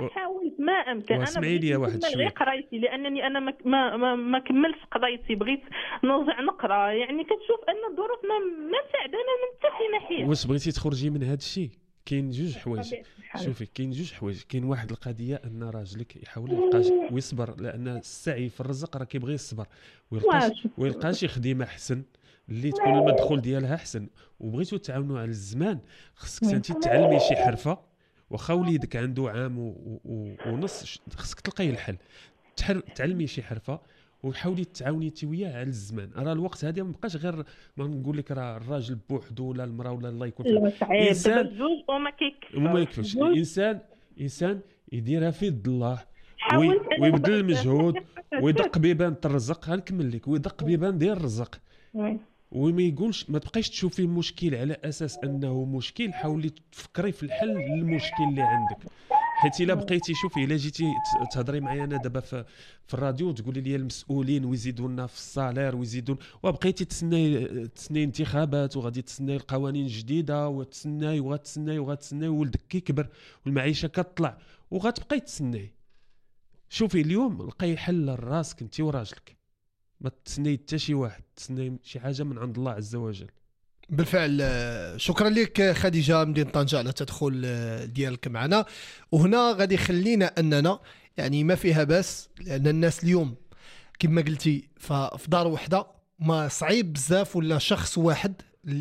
Speaker 9: حاولت ما امكن. انا
Speaker 2: اسمعي لي واحد
Speaker 9: غير
Speaker 2: شويه
Speaker 9: قرايتي، لانني انا ما كملتش قرايتي، بغيت نرجع نقرا. يعني كتشوف ان الظروف ما مساعدانا من حتى شي ناحيه.
Speaker 2: واش بغيتي تخرجي من هذا الشيء؟ كاين جوج حوايج. شوفي كاين جوج حوايج. كاين واحد القضيه ان راجلك يحاول يلقى ويصبر، لان السعي في الرزق راه كيبغي الصبر، ويلقى شي خدمه احسن اللي تكون المدخول ديالها احسن. وبغيتو تعاونوا على الزمان، خصك انت تعلمي شي حرفه، واخا وليدك عنده عام ونص خصك تلقاي الحل. تعلمي شي حرفه وحاولي تعاوني انت وياه على الزمان. راه الوقت هذا ما بقاش غير ما نقول لك راه الراجل بوحدو ولا المراه ولا الله يكون
Speaker 9: الانسان
Speaker 2: وما يكفيش. الانسان يديرها في يد الله ويبذل المجهود ويدق بيبان الرزق. غنكمل لك، ويدق بيبان ديال الرزق وما يقولش ما تبقايش تشوفي المشكل على اساس انه مشكل. حاولي تفكري في الحل للمشكل اللي عندك. حيت الا بقيتي شوفي الا جيتي تهضري معايا انا دابا في الراديو تقولي لي المسؤولين ويزيدوا لنا في الصالير ويزيدوا، وبقيتي تسناي انتخابات وغادي تسناي القوانين الجديده وغتسناي ولدك كيكبر والمعيشه كتطلع وغتبقاي تسناي. شوفي اليوم لقاي حل لراسك انت وراجلك، ما تسناي حتى شي واحد، تسناي شي حاجه من عند الله عز وجل.
Speaker 1: بالفعل شكرا لك خديجه مدينه طنجة على التدخل ديالك معنا. وهنا غادي خلينا اننا يعني ما فيها بس، لان الناس اليوم كما قلتي في دار وحده ما صعيب بزاف، ولا شخص واحد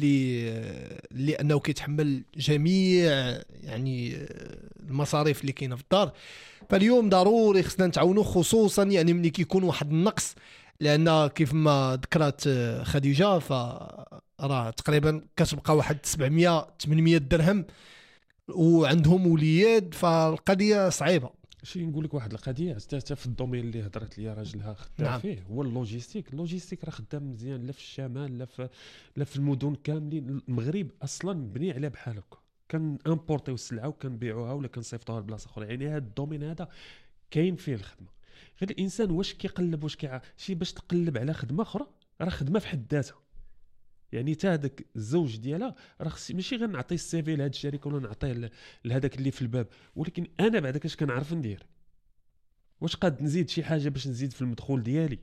Speaker 1: اللي انه كيتحمل جميع يعني المصاريف اللي كاينه في الدار. فاليوم ضروري خصنا نتعاونوا، خصوصا يعني ملي كيكون واحد النقص، لان كيف ما ذكرت خديجه فراه تقريبا كتبقى واحد 700-800 درهم وعندهم وليد، فالقضيه صعيبه.
Speaker 2: شي نقول لك واحد القضيه حتى في الدومين اللي هضرت لي راجلها خدام فيه هو اللوجيستيك. اللوجيستيك راه خدام مزيان لا في الشمال لا في المدن كاملين. المغرب اصلا مبني على بحال هكا، كان امبورتيو السلعه وكنبيعوها ولا كنصيفطوها لبلاصه اخرى. يعني هذا الدومين هذا كاين فيه الخدمه. غير الانسان واش كيقلب شي باش تقلب على خدمه اخرى، راه خدمه في حد ذاتها. يعني تا هذاك الزوج ديالها راه ماشي غير نعطي السيفي لهاد الشركه ولا نعطيه لهذاك اللي في الباب، ولكن انا بعدا اش كنعرف ندير. واش قاد نزيد شي حاجه باش نزيد في المدخول ديالي،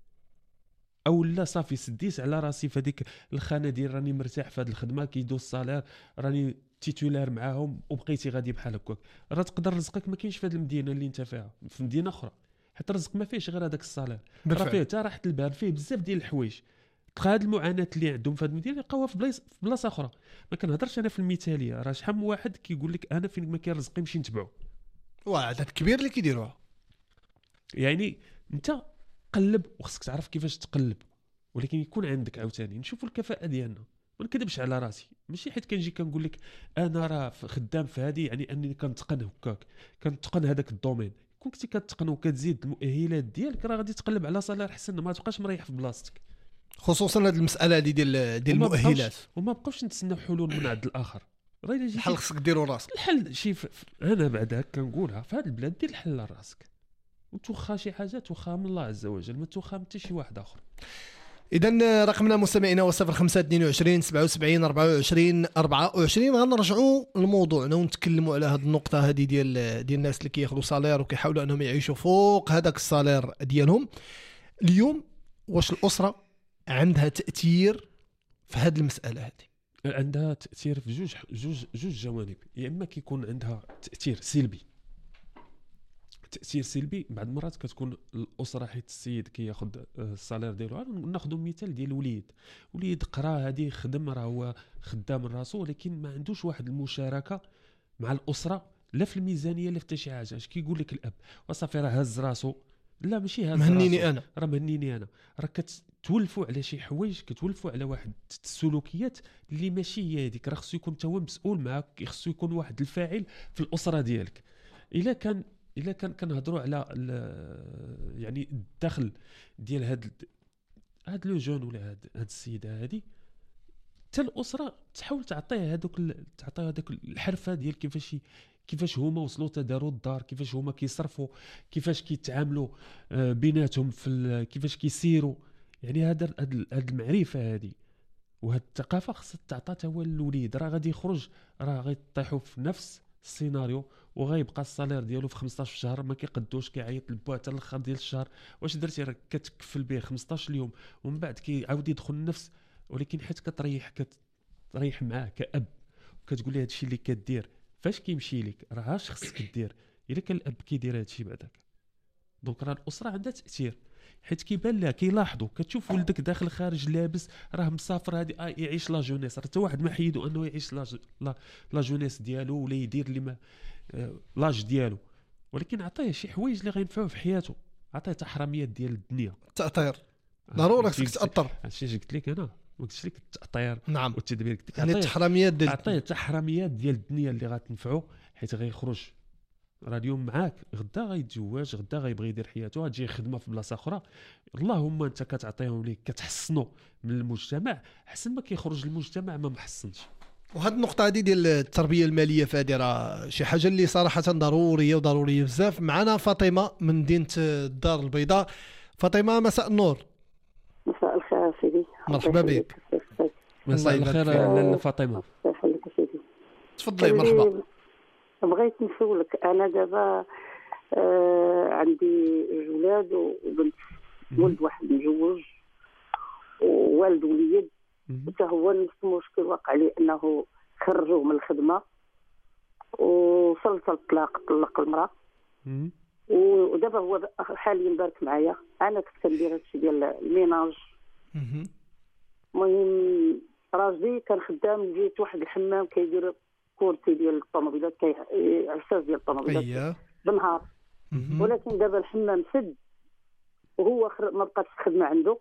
Speaker 2: او لا صافي سديت على راسي في هذيك الخانه ديال راني مرتاح في هذه الخدمه، كيدوز الصالير، راني تيتولار معاهم وبقيتي غادي بحال هكاك. راه تقدر رزقك ما كاينش في هذه المدينه اللي انت فيها، في مدينه اخرى حتى الرزق ما فيهش غير هذاك الصالير، راه فيه حتى راحه البال، فيه بزاف ديال الحوايج. تلقى هذه المعاناه اللي عندهم في هذه المدينه يلقاوها في بلاصه اخرى. ما كنهضرش انا في المثاليه، راه شحال من واحد كيقول لك انا فين ما كاين رزق نمشي نتبعو،
Speaker 1: وعدد كبير اللي كيديروها.
Speaker 2: يعني انت قلب وخصك تعرف كيفاش تقلب، ولكن يكون عندك عاوتاني نشوفوا الكفاءه ديالنا. ما نكذبش على راسي، ماشي حيت كنجي كنقول لك انا راه خدام في هذه يعني اني كنتقن هكاك، كنتقن هذاك الدومين. كون كنتي كتقن وكتزيد المؤهلات ديالك راه غادي تقلب على صالير احسن، ما تبقاش مريح في بلاصتك.
Speaker 1: خصوصا هذه المساله هذه ديال المؤهلات،
Speaker 2: وما بقاوش نتسناو حلول من عند الاخر. راه الا جيتي
Speaker 1: الحل خصك ديرو راسك.
Speaker 2: الحل شي انا بعدا كنقولها في هذه البلاد دير الحل لراسك، وتوخا شي حاجه توخا من الله عز وجل، ما توخا حتى شي واحد اخر.
Speaker 1: اذا رقمنا مستمعينا هو 0522 77 24 24. غنرجعوا لموضوعنا ونتكلموا على هذه النقطه هذه ديال الناس اللي كياخذوا صالير وكيحاولوا انهم يعيشوا فوق هذاك الصالير ديالهم. اليوم واش الاسره عندها تاثير في هذه المساله هذه؟
Speaker 2: عندها تاثير في جوج جوانب. يا اما كيكون عندها تاثير سلبي. تأثير سلبي بعض المرات كتكون الأسرة، حيت السيد كياخذ الصالير ديالو. ناخذ مثال ديال وليد قرا هذه خدم، راه هو خدام راسو، ولكن ما عندوش واحد المشاركة مع الأسرة لا في الميزانية لا في حتى شي حاجة. اش كيقول لك الأب؟ وصافي راه هز راسو. لا ماشي هز
Speaker 1: مهنيني انا،
Speaker 2: راه مهنيني انا. راه كتولفوا على شي حوايج، كتولفوا على واحد السلوكيات اللي ماشي هي هذيك. راه خصو يكون هو مسؤول معاك، خصو يكون واحد الفاعل في الأسرة ديالك. إلا كان كنهضروا على يعني الدخل ديال هاد لو جون ولا هاد السيده هذه، حتى الاسره تحاول تعطيه هذوك الحرفه ديال كيفاش هما وصلوا تداروا الدار، كيفاش هما كيصرفوا، كيفاش كيتعاملوا بيناتهم كيفاش كيسيروا. يعني هاد المعرفه هذه وهاد الثقافه خصها تعطى هو للوليد. راه غادي يخرج راه غيطيحوا في نفس السيناريو وغيبقى الصالير ديالو في 15 شهر ما كيقدوش، كيعيط لبوه حتى الاخر ديال الشهر. واش درتي؟ راك كتكفل به 15 يوم ومن بعد كيعاود يدخل النفس، ولكن حيت كتريح معاه كأب وكتقول ليه هادشي اللي كدير فاش كيمشي لك راه اش خصك دير. الا كان الاب كيدير هادشي بعدك، دونك راه الاسره عندها تاثير، حيت كيبان لها كيلاحظوا. كتشوف ولدك داخل خارج لابس راه مسافر، هادي يعيش لا جونيس. راه حتى واحد ما حيدو انه يعيش لا جونيس ديالو ولا يدير اللي ما لاج ديالو، ولكن عطيه شي حوايج اللي غينفعوه في حياته. عطيه تحرميات ديال الدنيا،
Speaker 1: التأطير ضروري خصك تأطر.
Speaker 2: هادشي اللي قلت لك انا، ما قلتش لك التأطير
Speaker 1: نعم
Speaker 2: والتدبير، قلت لك
Speaker 1: يعني التحرميات ديال
Speaker 2: عطيه تحرميات ديال الدنيا اللي غتنفعو، حيت غيخرج. راه اليوم معاك، غدا غيتزوج، غدا غيبغي يدير حياته، غتجي خدمه في بلاصه اخرى. اللهم انت كتعطيهم ليه كتحسنوا من المجتمع، حسن ما كيخرج المجتمع ما محسنش.
Speaker 1: وهاد النقطة هذه ديال التربية المالية فهادي راه شي حاجة اللي صراحة ضرورية وضرورية بزاف. معنا فاطمة من مدينة الدار البيضاء. فاطمة مساء النور.
Speaker 14: مساء الخير سيدي.
Speaker 1: مرحبا بك.
Speaker 2: مساء الخير لاله فاطمة.
Speaker 14: الله يخليك سيدي.
Speaker 1: تفضلي مرحبا.
Speaker 14: بغيت نسولك انا دابا عندي ولاد وبنت. ولد واحد مجوج ووالد وليد، حتى هو نفس المشكل واقع لي انه خرجوه من الخدمه وصلت الطلاق، طلق المراه. ودابا هو حاليا بارك معايا. انا كنت كندير هادشي ديال الميناج. المهم راجلي كان خدام، جيت واحد الحمام كيدير كورتي ديال الطوموبيلات، عفاف ديال الطوموبيلات بالنهار. ولكن دابا الحمام سد وهو ما بقاتش الخدمه عنده.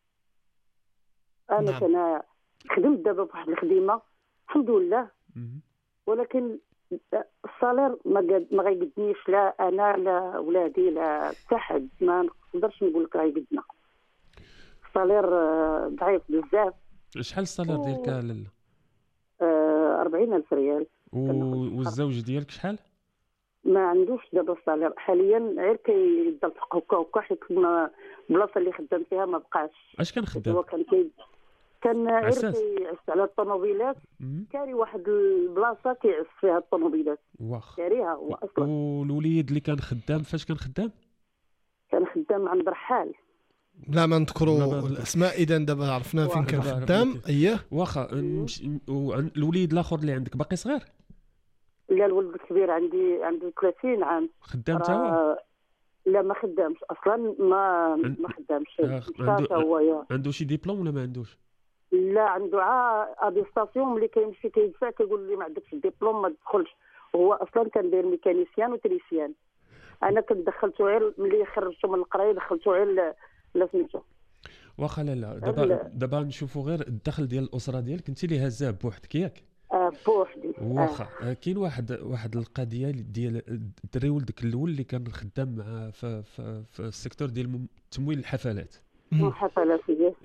Speaker 14: انا كان خدمت دابا بواحد الخدمه الحمد لله، ولكن الصالير ما غيقدنيش، لا انا لا ولادي لا حتى حد. ما نقدرش نقول لك غيقدنا، الصالير ضعيف بزاف.
Speaker 2: شحال الصالير ديالك لاله؟
Speaker 14: 40,000 ريال.
Speaker 2: والزوج ديالك شحال؟
Speaker 14: ما عندوش دابا الصالير حاليا، غير كيدير هكا حيت البلاصه اللي خدام فيها ما بقاش.
Speaker 2: اش كان خدام؟
Speaker 14: هو كان غير كيعس على الطوموبيلات. كاري واحد البلاصه كيعس فيها الطوموبيلات، كاريها هو اصلا.
Speaker 2: والوليد اللي كان خدام فاش كان خدام؟
Speaker 14: كان خدام عند رحال.
Speaker 1: لا ما نذكروا الاسماء، اذا دابا عرفنا فين كان خدام. اييه
Speaker 2: واخا. الوليد الاخر اللي عندك باقي صغير؟
Speaker 14: لا الولد الكبير عنده 30 عام.
Speaker 2: خدام تا هو؟
Speaker 14: لا ما خدامش اصلا، ما خدامش.
Speaker 2: عنده شي ديبلوم ولا ما عندوش؟
Speaker 14: لا عنده اديستاسيون. ملي كيمشي كيدفع كيقول لي ما عندكش ديبلوم ما تدخلش. هو اصلا كان داير ميكانيسيان وتريسيان. انا كنت دخلته غير ملي خرجته من القرايه، دخلته غير لسميتو.
Speaker 2: واخا لا دابا نشوفوا غير الدخل ديال الاسره ديالك، انت اللي هزاه بوحدك ياك؟
Speaker 14: بوحدي.
Speaker 2: واخا كاين واحد القضيه ديال الدري ولدك الاول اللي كان خدام مع في السيكتور ديال تمويل الحفلات.
Speaker 14: الحفلات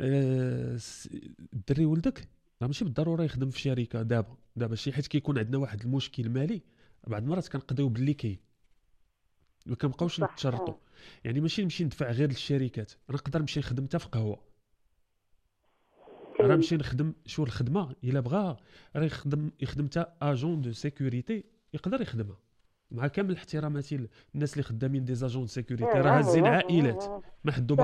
Speaker 2: الدري ولدك راه ماشي بالضروره يخدم في شركه دابا شي، حيت كيكون عندنا واحد المشكل مالي بعض المرات كنقضيو باللي كاين، ما كنبقاوش نتشرطوا. يعني ماشي نمشي ندفع غير للشركات، انا نقدر نمشي نخدم حتى في قهوه. راه نمشي نخدم شو الخدمه الا بغا، راه يخدم حتى اجون دو سيكوريتي، يقدر يخدمها مع كامل احتراماتي الناس اللي خدامين دي زاجون دو سيكوريتي. راه هازين عائلات، ما حدو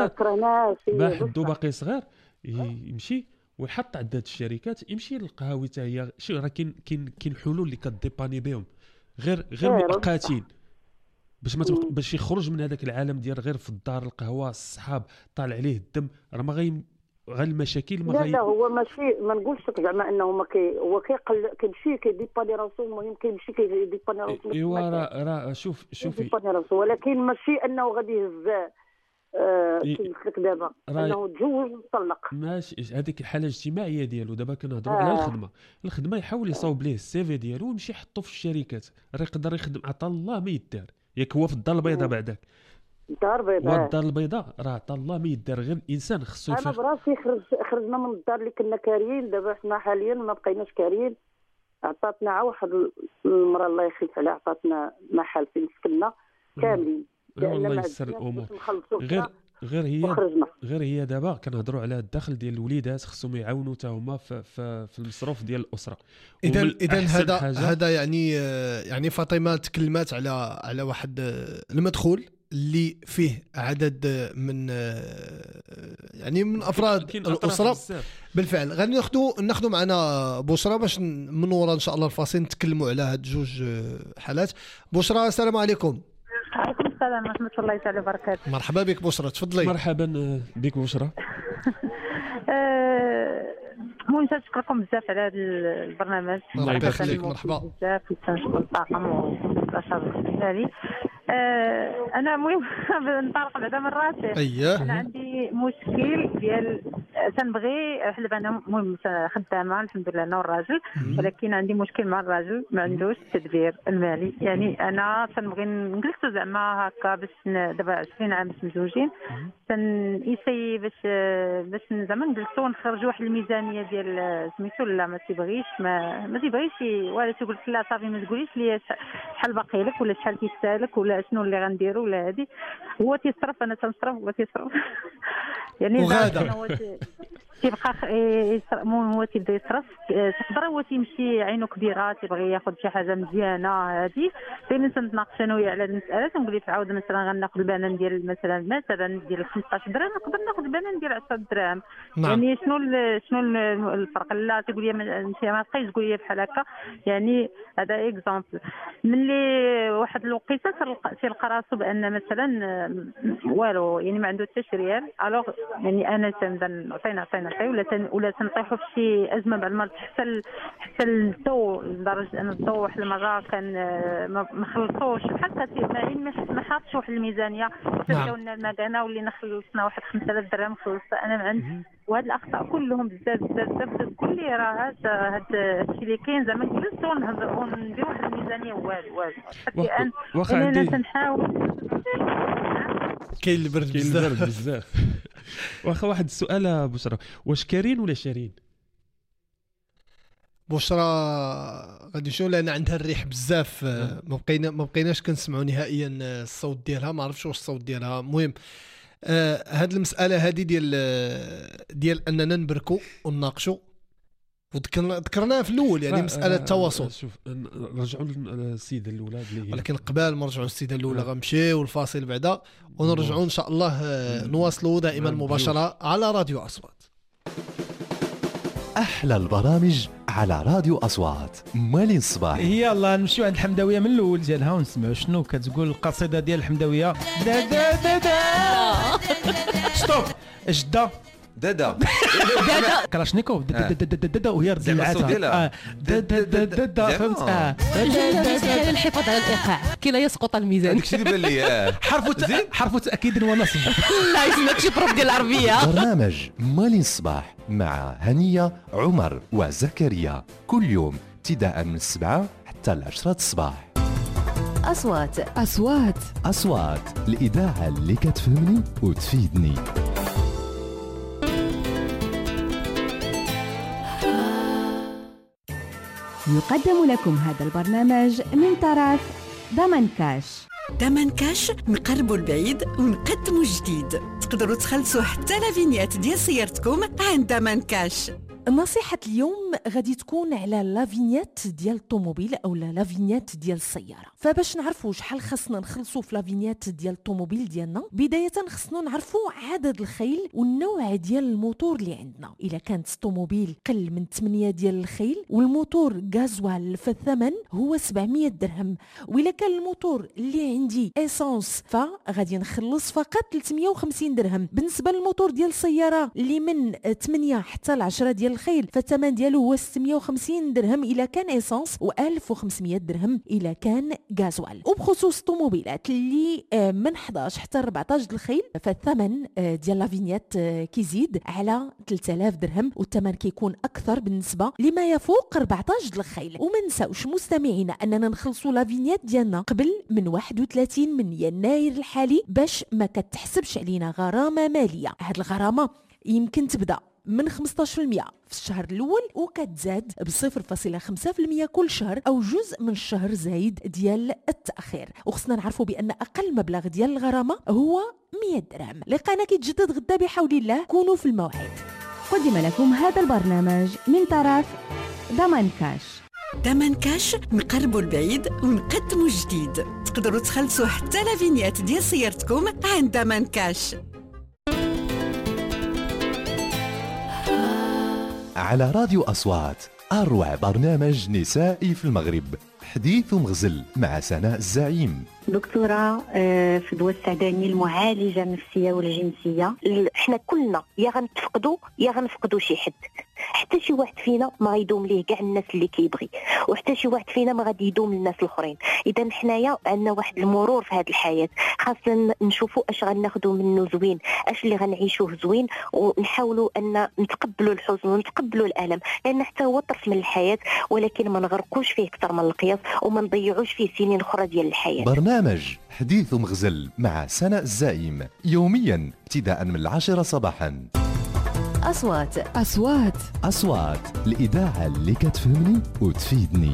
Speaker 2: باقي صغير يمشي ويحط عداد الشركات، يمشي للقهاوي حتى هي. شي راه كاين حلول اللي كديباني بهم غير مؤقتين، باش يخرج من هذاك العالم ديال غير في الدار القهوه الصحاب طالع عليه الدم. راه ما غير المشاكل ما
Speaker 14: لا هو ماشي، ما نقولش لك زعما انه ما هو كيمشي كيديباني راسو. المهم كيمشي كيديباني راسو.
Speaker 2: ايوا راه شوفي
Speaker 14: ولكن ماشي انه غادي يهز. كيف لك دابا انه تزوج وطلق،
Speaker 2: ماشي هذيك الحاله الاجتماعيه ديالو. دابا كنهضروا على الخدمه يحاول يصاوب ليه السي في ديالو ويمشي يحطو في الشركات. راه يقدر يخدم عطا الله ما يدار، ياك هو في الدار البيضاء بعدك. الدار البيضاء راه عطا الله ما يدار، غير الانسان خصو
Speaker 14: انا براسي خرجنا من الدار اللي كنا كاريين. دابا حنا حاليا ما بقيناش كاريين. عطاتنا عا واحد المراه الله يخلف عليها، عطاتنا محل فين سكننا كاملين.
Speaker 2: الله يسر الامور. غير هي دابا كنهضروا على الدخل ديال الوليدات، خصهم يعاونوا حتى هما في المصروف ديال الاسره.
Speaker 1: اذا هذا يعني فاطمه تكلمات على واحد المدخول اللي فيه عدد من من افراد الاسره. بالفعل غادي ناخذوا معنا بشرى باش من وراء ان شاء الله الفاصل نتكلموا على هاد جوج حالات. بشرى السلام عليكم.
Speaker 15: وعليكم السلام ورحمه الله تعالى وبركاته.
Speaker 1: مرحبا بك بشرى، تفضلي.
Speaker 2: مرحبا بك بشرى.
Speaker 15: المهم نشكركم بزاف على هذا البرنامج.
Speaker 1: الله يخليك. مرحبا
Speaker 15: بزاف، ونشكر الطاقم والبشر ديالي. انا المهم نطرق بعدا من راسي.
Speaker 1: اييه.
Speaker 15: انا عندي مشكل ديال تنبغي حلب، انا المهم خدامه الحمد لله انا والراجل، ولكن عندي مشكل مع الراجل، ما عندوش التدبير المالي. يعني انا تنبغي نجلسوا زعما هكا باش دابا 20 عام باش مزوجين، تنيسي باش زعما نجلسوا ونخرجوا واحد الميزانيه ديال سميتو. لا ما تيبغيش ولا تيقول لك لا صافي ما تقوليش لي شحال باقي لك ولا شحال كيستاهلك ولا شنو اللي غنديروا ولا هذه. هو تيصرف انا تنصرف هو تيصرف. يعني
Speaker 1: وغادا
Speaker 15: تيبقى هو تيبدا يصرف. تقدر هو تيمشي عينو كبيره تيبغي ياخذ شي حاجه مزيانه هذه، فين تناقش انا وياه على المساله. تنقول ليه تعاود مثلا غناخذ البنان ديال مثلا ديال 15 درهم، نقدر ناخذ البنان ديال 10 دراهم. يعني شنو الفرق؟ لا تقول لي انت ما بقيتش تقول لي بحال هكا. يعني هذا اكزامبل. ملي واحد الوقيته تلقى راسو بان مثلا والو، يعني ما عنده حتى شي ريال. الوغ يعني انا تنبدا عطينا ولا تنطيحوا في شي ازمه بعد ما حتى الضوء، لدرجه ان الضوء واحد المره كان ما خلصوش حتى ما حاطش واحد الميزانيه. وتبداو لنا المكانه واللي خلصنا واحد 5000 درهم خلصت انا ما عندي. وهاد الاخطاء كلهم بزاف تقول لي راه هاد الشيء اللي كاين زعما جلسوا ونهضروا ونديروا واحد الميزانيه والو حتى الان. انا تنحاول.
Speaker 1: كاين البرد
Speaker 2: بزاف. واخا واحد السؤال بشرى، واش كارين ولا شارين؟
Speaker 1: بشرى غادي نشوف لان عندها الريح بزاف. ما بقيناش كنسمعوا نهائيا الصوت ديالها، ما عرفتش واش الصوت ديالها. المهم هاد المساله هذه ديال اننا نبركوا ونناقشوا وذكرناها في الاول، يعني مساله التواصل.
Speaker 2: شوف نرجعوا للسيده الاولى
Speaker 1: ولكن قبل ما نرجعوا للسيده الاولى غنمشيو الفاصل بعدا ونرجعوا ان شاء الله نواصلوا دائما مباشره على راديو اصوات.
Speaker 5: احلى البرامج على راديو اصوات. مالين الصباح.
Speaker 16: يلا نمشيو عند الحمداويه من الاول ديالها ونسمعوا شنو كتقول القصيده ديال الحمداويه. ستوب جده
Speaker 17: دادا
Speaker 16: كلاشنيكوف دادا وهي رد العاده دادا فهمت.
Speaker 18: الحفاظ على الايقاع كي لا يسقط الميزان.
Speaker 17: داكشي اللي بان لي
Speaker 16: حرف تاكيد ونصب.
Speaker 18: لا يسمعك شي بروف ديال العربيه.
Speaker 5: برنامج مالين الصباح مع هنية عمر وزكريا كل يوم ابتداء من 7 حتى 10 الصباح. أصوات الإذاعة اللي كتفهمني وتفيدني.
Speaker 19: يقدم لكم هذا البرنامج من طرف ضمن كاش.
Speaker 10: نقربوا البعيد ونقدموا الجديد. تقدروا تخلصوا حتى لافينيات ديال سيارتكم عند ضمن كاش.
Speaker 18: نصيحة اليوم غادي تكون على لافينيات ديال الطوموبيل او لافينيات ديال السيارة. فباش نعرفوا شحال خاصنا نخلصوا في لافينيات ديال الطوموبيل ديالنا، بداية خصنا نعرفوا عدد الخيل والنوع ديال الموتور اللي عندنا. الا كانت الطوموبيل قل من 8 ديال الخيل والموتور غازوال فالثمن هو 700 درهم، وإلا كان الموتور اللي عندي اسانس فغادي نخلص فقط 350 درهم. بالنسبة للموتور ديال السيارة اللي من 8 حتى ل 10 ديال الخيل فالثمن ديالو هو 650 درهم إلا كان اسانس و1500 درهم إلا كان غازوال. وبخصوص الطوموبيلات اللي من 11 حتى 14 الخيل فالثمن ديال لافينيات كيزيد على 3000 درهم، والثمن كيكون اكثر بالنسبه لما يفوق 14 الخيل. وما نساوش مستمعينا اننا نخلصوا لافينيات ديالنا قبل من 31 من يناير الحالي باش ما كتحسبش علينا غرامه ماليه. هاد الغرامه يمكن تبدا من 15% في الشهر الأول وكتزاد ب 0.5% كل شهر أو جزء من الشهر زايد ديال التأخير. وخصنا نعرفوا بأن أقل مبلغ ديال الغرامة هو 100 درهم. لقانا كيتجدد غدا بحول الله، كونوا في الموعد.
Speaker 19: قدم لكم هذا البرنامج من طرف ضمان كاش.
Speaker 10: ضمان كاش نقربوا البعيد ونقدموا الجديد. تقدروا تخلصوا حتى لافينيات ديال سيارتكم عند ضمان كاش.
Speaker 5: على راديو أصوات، أروع برنامج نسائي في المغرب، حديث ومغزل مع سناء الزعيم.
Speaker 17: دكتورة في دواء السعداني المعالجة النفسية والجنسية. احنا كلنا يا غنفقدوا شي حد، حتى شي واحد فينا ما غيدوم ليه كاع الناس اللي كيبغي، وحتى شي واحد فينا ما غادي يدوم للناس الاخرين. اذا حنايا عندنا واحد المرور في هذه الحياة، خاصنا نشوفوا اش غناخذوا منه زوين، اش اللي غنعيشوه زوين، ونحاولوا ان نتقبلوا الحزن ونتقبلوا الالم، لان حتى هو طرف من الحياة، ولكن ما نغرقوش فيه اكثر من القياس وما نضيعوش فيه سنين اخرى ديال الحياة.
Speaker 5: برنامج حديث ومغزل مع سناء الزعيم يوميا ابتداء من 10 صباحا. أصوات الإذاعة اللي كتفهمني وتفيدني.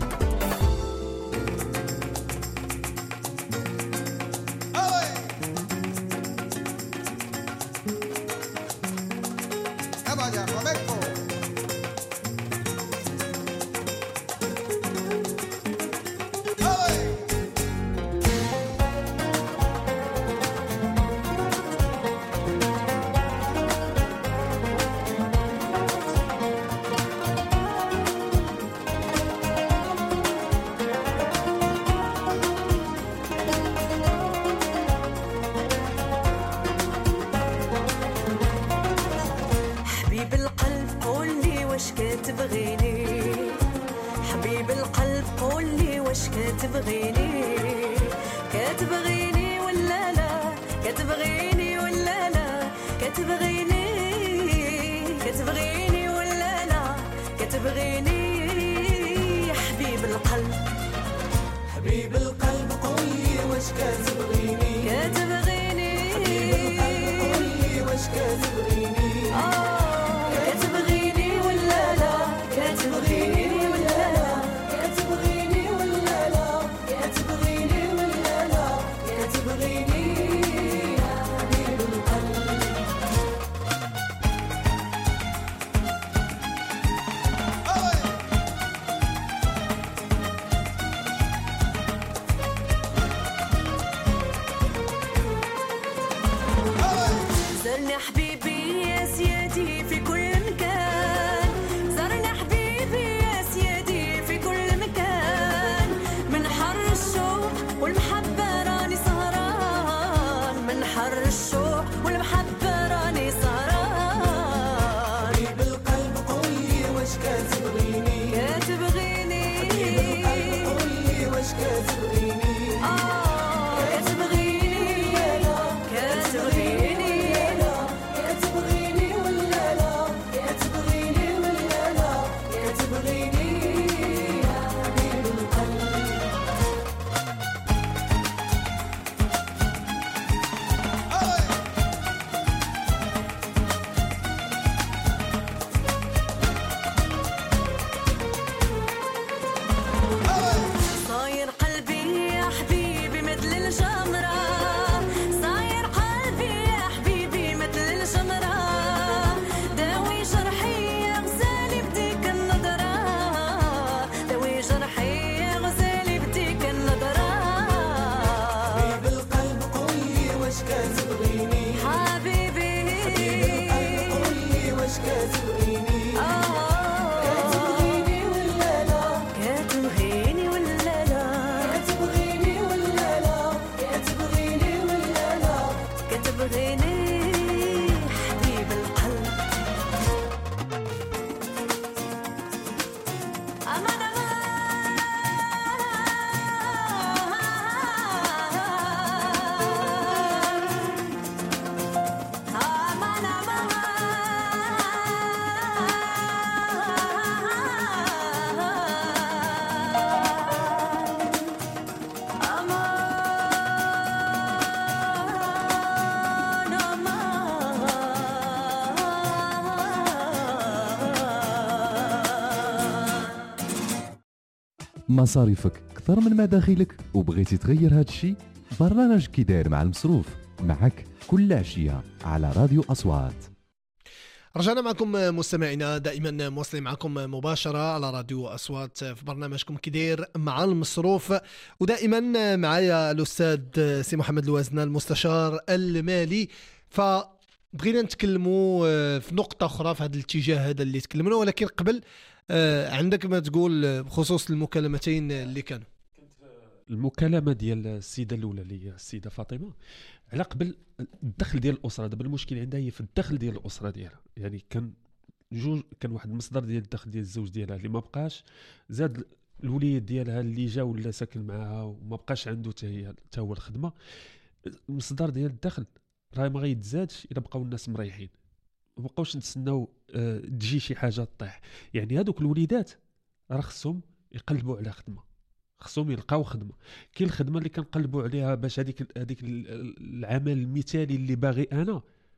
Speaker 5: مصاريفك أكثر من مداخلك وبغيتي تغير هذا الشيء؟ برنامج كي داير مع المصروف معك كل عشية على راديو أصوات.
Speaker 1: رجعنا معكم مستمعينا، دائما مواصلين معكم مباشرة على راديو أصوات في برنامجكم كدير مع المصروف، ودائما معايا الأستاذ سي محمد الوازنة المستشار المالي. فبغينا نتكلموا في نقطة أخرى في هذا الاتجاه هذا اللي تكلمنا، ولكن قبل عندك ما تقول بخصوص المكالمتين اللي كانوا؟
Speaker 2: المكالمة ديال السيدة الأولى اللي هي السيدة فاطمة على قبل الدخل ديال الأسرة. دابا المشكل عندها هي في الدخل ديال الأسرة ديالها، يعني كان واحد المصدر ديال الدخل ديال الزوج ديالها اللي ما بقاش، زاد الوليد ديالها اللي جا ولا ساكن معها وما بقاش عنده حتى هو الخدمة، المصدر ديال الدخل راه ما غيتزادش إلا بقاو الناس مريحين، ما بقاوش نتسناو تجي شي حاجة طيح. يعني هذوك الوليدات راه خصهم يقلبوا على خدمة، خصهم يلقاو خدمه. كاين الخدمه اللي كنقلبوا عليها باش هذيك العمل المثالي اللي باغي انا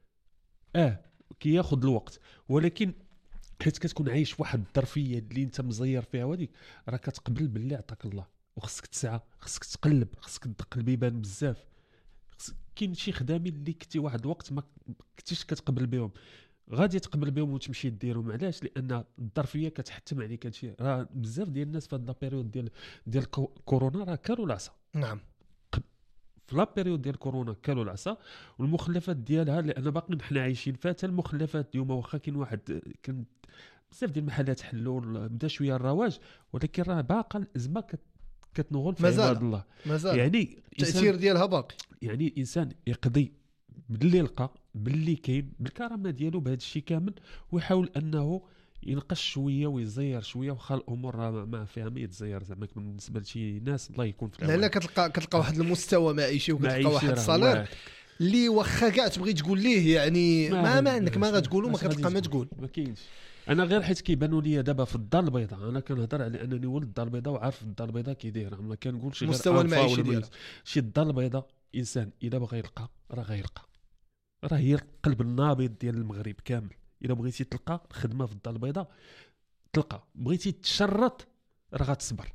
Speaker 2: كياخذ الوقت، ولكن حيت كتكون عايش واحد الظرفيه اللي انت مزير فيها وديك راه كتقبل باللي عطاك الله، وخصك تسعى، خصك تقلب، خصك تدق البيبان بزاف. كاين شي خدامين اللي كنتي واحد الوقت ما كنتيش كتقبل بهم، غادي تقبل بهم وتمشي ديرهم. علاش؟ لان الظرفيه كتحتم عليك هادشي. راه بزاف ديال الناس في هاد لابيريود ديال كورونا راه كانوا العصا.
Speaker 1: نعم،
Speaker 2: في لابيريود ديال كورونا كانوا العصا، والمخلفات ديالها لان باقيين حنا عايشين فيها. حتى المخلفات اليوم واخا كان بزاف ديال المحلات حلوا بدا شويه الرواج، ولكن راه باقا الازمه كتنغل في عباد الله.
Speaker 1: مازال
Speaker 2: يعني
Speaker 1: التاثير ديالها باقي.
Speaker 2: يعني الانسان يقضي باللي لقى، باللي كاين، بالكرامه ديالو، بهذا الشيء كامل، ويحاول انه ينقص شويه ويزير شويه، وخا الامور ما فيها ما يتزير زعما بالنسبه لشي ناس. الله يكون في العون.
Speaker 1: لا كتلقى واحد المستوى معيشي، وكتلقى واحد الصالير اللي واخا كاع تبغي تقول ليه يعني ما عندك ما غتقولوا، ما كتلقى ما تقول.
Speaker 2: ما كاينش. انا غير حيت كيبانوا لي دابا في الدار البيضاء، انا كنهضر على انني ولد الدار البيضاء وعارف الدار البيضاء كي دايره، ما كنقولش غير
Speaker 1: المستوى المعيشي ديالها.
Speaker 2: شي الدار البيضاء انسان الا بغى يلقى راه غيلقى، راه هي القلب النابض ديال المغرب كامل. الا بغيتي تلقى خدمه في الدار البيضاء تلقى، بغيتي تشرط راه غتصبر.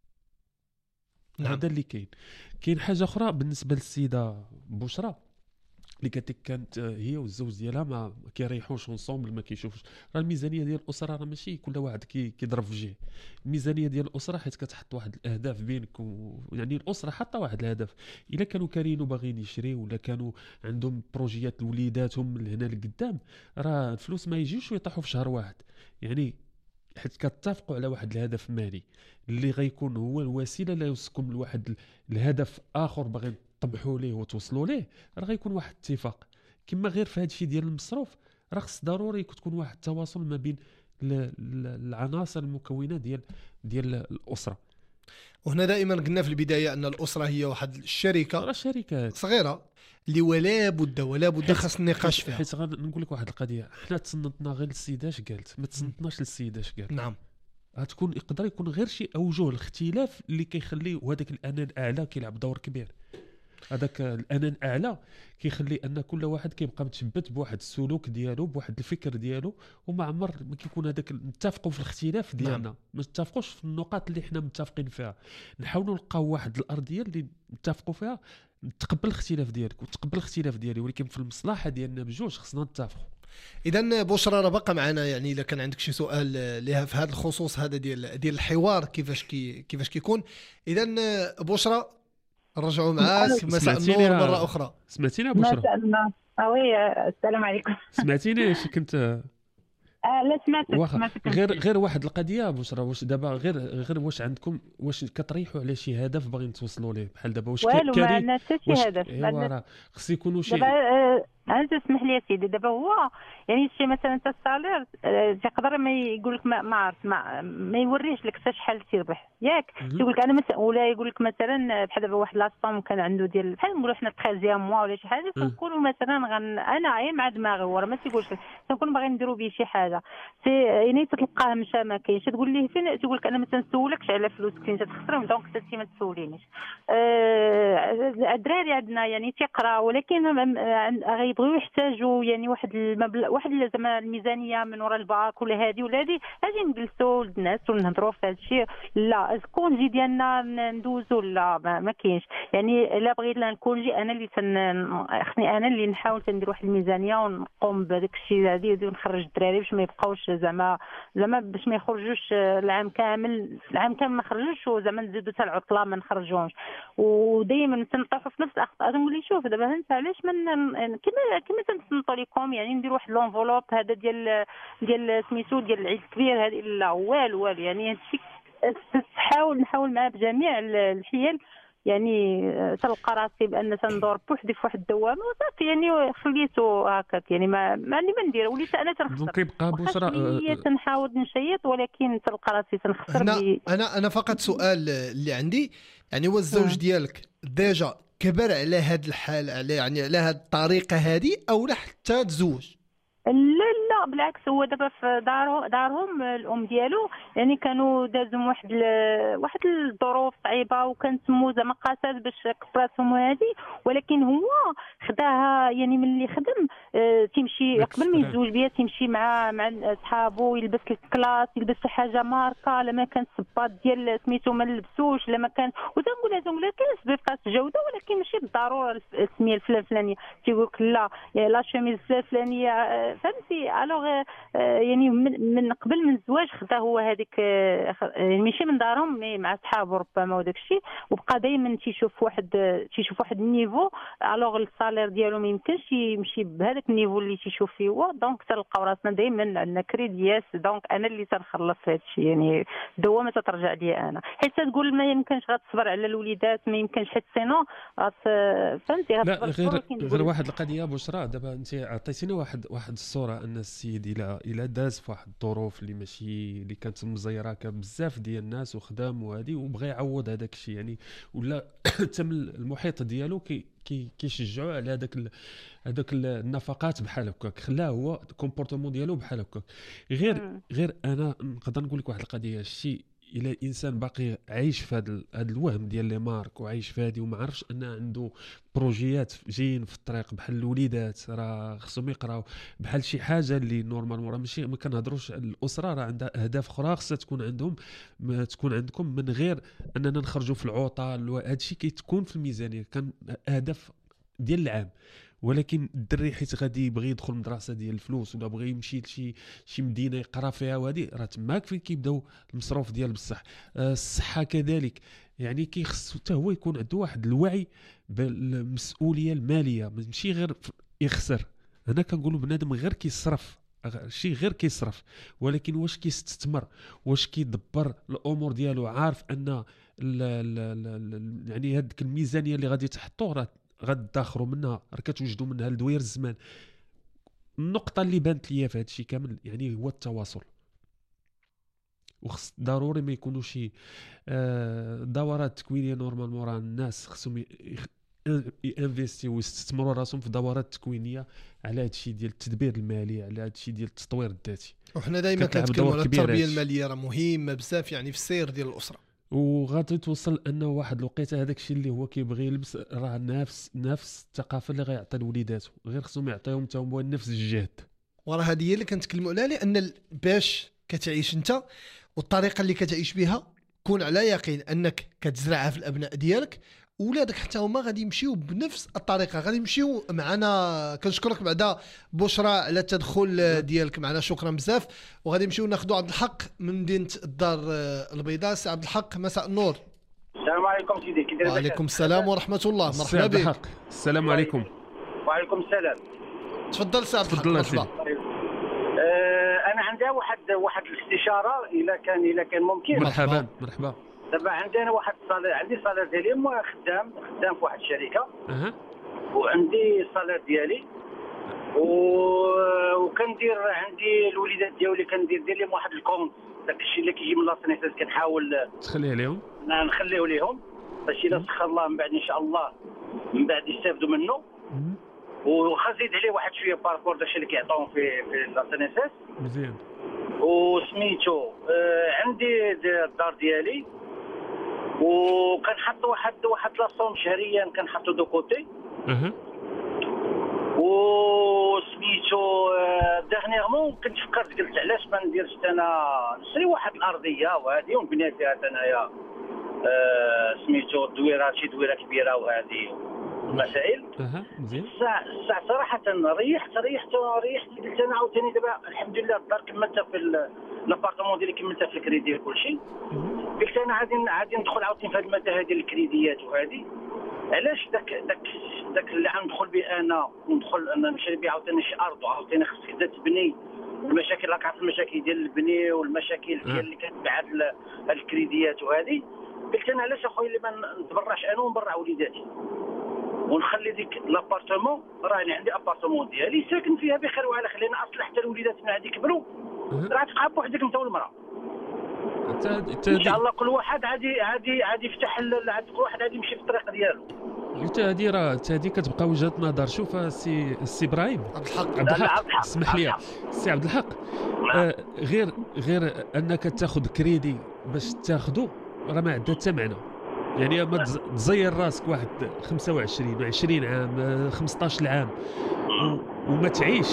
Speaker 1: نعم.
Speaker 2: هذا اللي كاين حاجه اخرى بالنسبه للسيده بشرى اللي كانت هي والزوج ديالها ما كيريحوش اونصومبل، ما كيشوفوش. راه الميزانيه ديال الاسره راه ماشي كل واحد كيضرب في جهه. الميزانيه ديال الاسره حيت كتحط واحد الاهداف بينك يعني الاسره حاطه واحد الهدف. الا كانوا كارين وباغيين يشريو، ولا كانوا عندهم بروجيات لوليداتهم من هنا لقدام، راه الفلوس ما يجيوش ويطيحوا في شهر واحد. يعني حيت كتتفقوا على واحد الهدف مالي اللي غيكون هو الوسيله لا يوصلكم لواحد الهدف اخر باغي طمحوا ليه وتوصلوا ليه، راه غيكون واحد الاتفاق. كما غير في هذا الشيء ديال المصروف راه خص ضروري تكون واحد التواصل ما بين العناصر المكونه ديال الاسره.
Speaker 1: وهنا دائما قلنا في البدايه ان الاسره هي واحد الشركه
Speaker 2: شركات
Speaker 1: صغيره اللي ولا بد خاص النقاش فيها.
Speaker 2: حيت نقول لك واحد القضيه، حنا تصنتنا غير للسيده اش قالت، ما تصنتناش للسيده اش قالت.
Speaker 1: نعم،
Speaker 2: يقدر يكون غير شي اوجه الاختلاف اللي كيخلي وهذاك الانان الاعلى كيلعب دور كبير. هذاك الانان الاعلى كيخلي ان كل واحد كيبقى متشبت بواحد السلوك ديالو، بواحد الفكر ديالو، وما عمر ما كيكون هذاك نتفقوا في الاختلاف ديالنا.
Speaker 1: نعم.
Speaker 2: ما نتفقوش في النقاط اللي حنا متفقين فيها، نحاولوا نلقاو واحد الارضيه اللي نتفقوا فيها، نتقبل الاختلاف ديالك وتقبل الاختلاف ديالي، ولكن في المصلحه ديالنا بجوج خصنا نتفقوا.
Speaker 1: اذا بشرى راه باقا معنا، يعني الا كان عندك شي سؤال لها في هذا الخصوص هذا ديال الحوار كيفاش كيكون. اذا بشرى نرجعوا معاك. مساء النور مره اخرى.
Speaker 2: سمعتيني بشرى؟
Speaker 15: وي السلام عليكم.
Speaker 2: سمعتيني اش كنت
Speaker 15: لا سمعتك.
Speaker 2: غير واحد القضيه بشرى، واش دابا غير واش عندكم واش كطريحوا على شي هدف باغيين توصلوا ليه بحال دابا؟ واش
Speaker 15: والو ما عندنا حتى شي هدف.
Speaker 2: خص يكونوا شي
Speaker 15: انت اسمح لي يا سيدي. دابا هو يعني شي مثلا انت الصالير تقدر ما يقول لك ما عرفت ما يوريش لك حتى شحال تيربح ياك. يقول لك انا مثلا، ولا يقول لك مثلا بحال دابا واحد لاصطام كان عنده ديال بحال نقولوا حنا 13 موا ولا شي حاجه، تنقولوا مثلا انا عاين مع دماغي ورا ما تيقولش تنكون باغي نديروا به شي حاجه يعني تلقاه مشى ما كاينش، تقول ليه فين، تقول لك انا ما تنسولكش على فلوسك فين تخسرهم دونك انت ما تسولينيش. الدراري عندنا يعني تيقرا ولكن غيبقى يبغيو يحتاجوا يعني واحد المبلغ، واحد زعما الميزانيه من وراء الباك ولا هذه ولا هذه، اجي نجلسوا الناس ونهضروا في هذا الشيء. لا الكونجي ديالنا ندوزوا، لا ما كاينش. يعني الا بغيت الكونجي انا اللي خصني انا اللي نحاول ندير واحد الميزانيه ونقوم بهذاك الشيء هذه ونخرج الدراري باش ما يبقاوش زعما باش ما يخرجوش العام كامل ما خرجوش، وزعما نزيدوا حتى العطله ما نخرجوهمش. ودائما تنطيحوا في نفس الاخطاء. نقول لي شوف دابا انت علاش كما تنصنتوا لكم، يعني ندير واحد لونفولوب هذا ديال سميتو ديال العيد الكبير هذه، لا والو يعني هادشي نحاول معاه بجميع الحيل. يعني تلقى راسي بان تندور بوحدي في واحد الدوامه وصافي، يعني خليته هكاك، يعني ما ندير، وليت انا تنخسر.
Speaker 2: دونك يبقى بشرى
Speaker 15: تنحاول نشيط، ولكن تلقى راسي تنخسر.
Speaker 1: انا فقط سؤال اللي عندي، يعني هو الزوج ديالك ديجا كبر على هاد الحال، على هاد الطريقه هذه، او لا حتى تزوج؟
Speaker 15: لا بالعكس، هو دابا في دارهم الام ديالو يعني كانوا دازهم واحد الظروف صعيبه، وكنسمو زعما قاسات باش كبراتهم هذه، ولكن هو خداها يعني ملي خدم تيمشي قبل ما يتزوج بها، تيمشي مع صحابو، يلبس الكلاس، يلبس شي حاجه ماركه، لما كان الصباط ديال سميتو ما نلبسوش، لما كان وتنقول لها كاين صبيطات جوده، ولكن ماشي بالضروره السميه الفلانيه. تيقول لك لا شوميز الفلانيه، فهمتي؟ الوغ يعني من قبل من الزواج خدا هو هذيك، ماشي من دارهم مي مع صحابو ربما وداك الشيء، وبقى دائما تيشوف واحد النيفو. الوغ الصالير ديالو ما يمكنش يمشي بهذاك النيفو اللي تيشوف فيه هو، دونك تلقاو راسنا دائما عندنا كريدياس، دونك انا اللي تنخلص في هذا الشيء، يعني الدوامه تترجع لي انا، حيت تقول ما يمكنش غتصبر على الوليدات، ما يمكنش، حيت سينو فهمتي
Speaker 2: غير واحد القضيه بشرى. دابا انت عطيتينا واحد الصوره ان السيد الى داز في واحد الظروف اللي ماشي اللي كانت مزيره بزاف ديال الناس وخدام وهذه، وبغى يعوض هذاك الشيء، يعني ولا تم المحيط ديالو كيشجعوا على هذاك النفقات بحال هكاك، خلاه هو كومبورتمون ديالو بحال هكاك. غير انا نقدر نقول لك واحد القضيه، الشيء الى الانسان باقي عايش في هذا الوهم ديال لي مارك، وعايش في هذه، وما عرفش ان عنده بروجيات جايين في الطريق، بحال الوليدات راه خصهم يقراو، بحال شي حاجه اللي نورمالمون راه ماشي، ما كنهضروش الاسره راه عندها اهداف اخرى خصها تكون عندهم، ما تكون عندكم، من غير اننا نخرجوا في العطل. هادشي كيتكون في الميزانيه، كان اهداف ديال العام. ولكن الدري حيت غادي يبغي يدخل مدرسه ديال الفلوس، ولا بغى يمشي لشي مدينه يقرا فيها، وهذه راه تماك فين كيبداو المصروف ديال بصح. الصحه كذلك، يعني كيخصو حتى هو يكون عنده واحد الوعي بالمسؤوليه الماليه، ماشي غير يخسر. انا كنقولوا بنادم غير كيصرف شي، غير كيصرف، ولكن واش كيستثمر، واش كيدبر الامور ديالو، عارف ان يعني هذيك الميزانيه اللي غادي تحطوه راه غتدخروا منها، راه كتوجدوا منها لدوير الزمان. النقطه اللي بانت ليا في هذا الشيء كامل يعني هو التواصل، وخص ضروري ما يكونوا شي دورات تكوينيه. نورمالمون راه الناس خصهم انفيستيو ويستثمروا راسهم في دورات تكوينيه على هذا الشيء ديال التدبير المالي، على هذا الشيء ديال التطوير الذاتي.
Speaker 1: وحنا دائما كنتكلموا على التربيه الماليه، راه مهمه بزاف يعني في السير ديال الاسره. وغادي
Speaker 2: توصل انه واحد الوقيته هذاك الشيء اللي هو كيبغي يلبس راه نفس الثقافه اللي غيعطي لوليداتو، غير خصهم يعطيهم حتى هما نفس الجهد.
Speaker 1: وراه هذه هي اللي كنتكلموا عليها، لان باش كتعيش انت والطريقه اللي كتعيش بها، كون على يقين انك كتزرعها في الابناء ديالك، ولادك حتى هما غادي يمشيو بنفس الطريقه، غادي يمشيو معنا. كنشكرك بعدا بشرى على التدخل ديالك معنا، شكرا بزاف. وغادي نمشيو ناخذوا عبد الحق من مدينه الدار البيضاء. سي عبد الحق، مساء النور.
Speaker 20: السلام عليكم سيدي، كي داير؟
Speaker 1: وعليكم السلام ورحمه الله، مرحبا بك.
Speaker 2: السلام عليكم.
Speaker 20: وعليكم السلام.
Speaker 1: تفضل سي عبد الحق.
Speaker 2: مرحبا.
Speaker 20: انا عندي واحد الاستشاره الا كان ممكن.
Speaker 2: مرحبا.
Speaker 20: دابا عندي انا عندي صالير ديالي، خدام في واحد الشركه. وعندي الصالير ديالي، وكندير عندي الوليدات ديالي كندير لهم واحد الكونت، داك الشيء اللي كيجي من لاصنيسات كنحاول
Speaker 2: تخليه لهم،
Speaker 20: نخليه لهم باش الا سخر الله من بعد ان شاء الله من بعد يستافدوا منه. وخزيد عليه واحد شويه باركور داكشي اللي كيعطيوهم في لاصنيسات.
Speaker 2: مزيان.
Speaker 20: وسميتو عندي الدار ديالي، وكنحط واحد لاصوم شهريا كنحطو دو كوتي. ديرنيغمون كنت فكرت قلت علاش ما نديرش انا نشري واحد الارضيه وهذه ونبني فيها انايا سميتو دويره شي دويره كبيره وهذه المسائل.
Speaker 2: مزيان.
Speaker 20: الساعه صراحه ريحت قلت انا عاوتاني دابا الحمد لله الدار كملتها في لابارتمون ديالي كملتها في الكريدي وكل شيء. قلت انا عادي ندخل عاوتاني في هذه المتاهه ديال الكريديات وهذه. علاش داك اللي غندخل به انا وندخل انا نشري به عاوتاني شي ارض وعاوتاني خصك تبدا تبني المشاكل راك عارف المشاكل ديال البني والمشاكل ديال اللي كتبعات الكريديات وهذه. قلت انا علاش اخويا اللي ما نتبرعش انا ونبرع وليداتي ونخلي ديك لابارتمون راني عندي ابارتمون ديالي ساكن فيها بخير وعلى خلينا اصلح حتى الوليدات من هذه كبروا راه تبقى بوحدك انت والمراه ان شاء الله. كل واحد عادي يفتح كل واحد عادي يمشي في الطريق ديالو.
Speaker 2: هذه راه هذه كتبقى وجهه نظر. شوف السي ابراهيم عبد الحق اسمح لي السي عبد الحق غير انك تاخذ كريدي باش تاخذه راه ما عندها حتى معنى. يعني ما تزير راسك واحد 25 20 عام 15 عام وما تعيش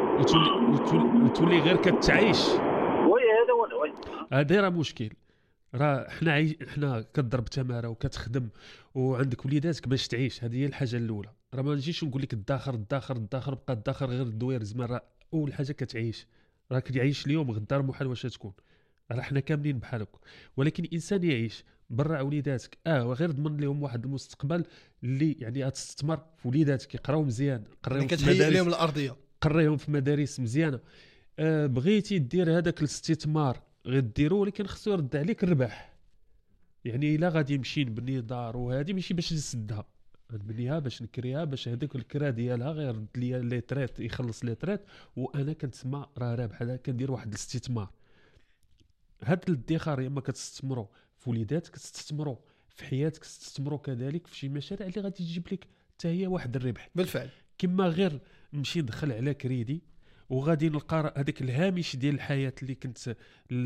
Speaker 2: وتولي غير كتعيش.
Speaker 20: وي هذا هو
Speaker 2: هذا راه مشكل. راه حنا كتضرب تماره وكتخدم وعندك وليداتك باش تعيش. هذه هي الحاجه الاولى. راه ما نجيش نقول لك الداخر بقى الداخر غير الدوير زمان. راه اول حاجه كتعيش راه كتعيش اليوم غدا محال واش تكون. راه حنا كاملين بحالك. ولكن الانسان يعيش برا وليداتك وغير ضمن لهم واحد المستقبل اللي يعني غتستثمر في وليداتك يقراو مزيان قريهم في
Speaker 1: مدارس لهم الارضيه
Speaker 2: قريهم في مدارس مزيانه. بغيتي دير هذاك الاستثمار غير ديرو ولكن خصو يرد عليك الربح. يعني الا غادي نمشي نبني دار وهذه ماشي باش نسدها نبنيها باش نكريها باش هذاك الكرا ديالها غير رد لي لي تريت يخلص لي تريت وانا كنتسمى راه رابح. هذا كندير واحد الاستثمار. هاد الادخار يا اما كتستثمروا في وليداتك كتستثمروا في حياتك كتستثمروا كذلك في شي مشاريع اللي غادي تجيب لك حتى هي واحد الربح
Speaker 1: بالفعل.
Speaker 2: كما غير نمشي ندخل على كريدي وغادي نلقى هذاك الهامش ديال الحياه اللي كنت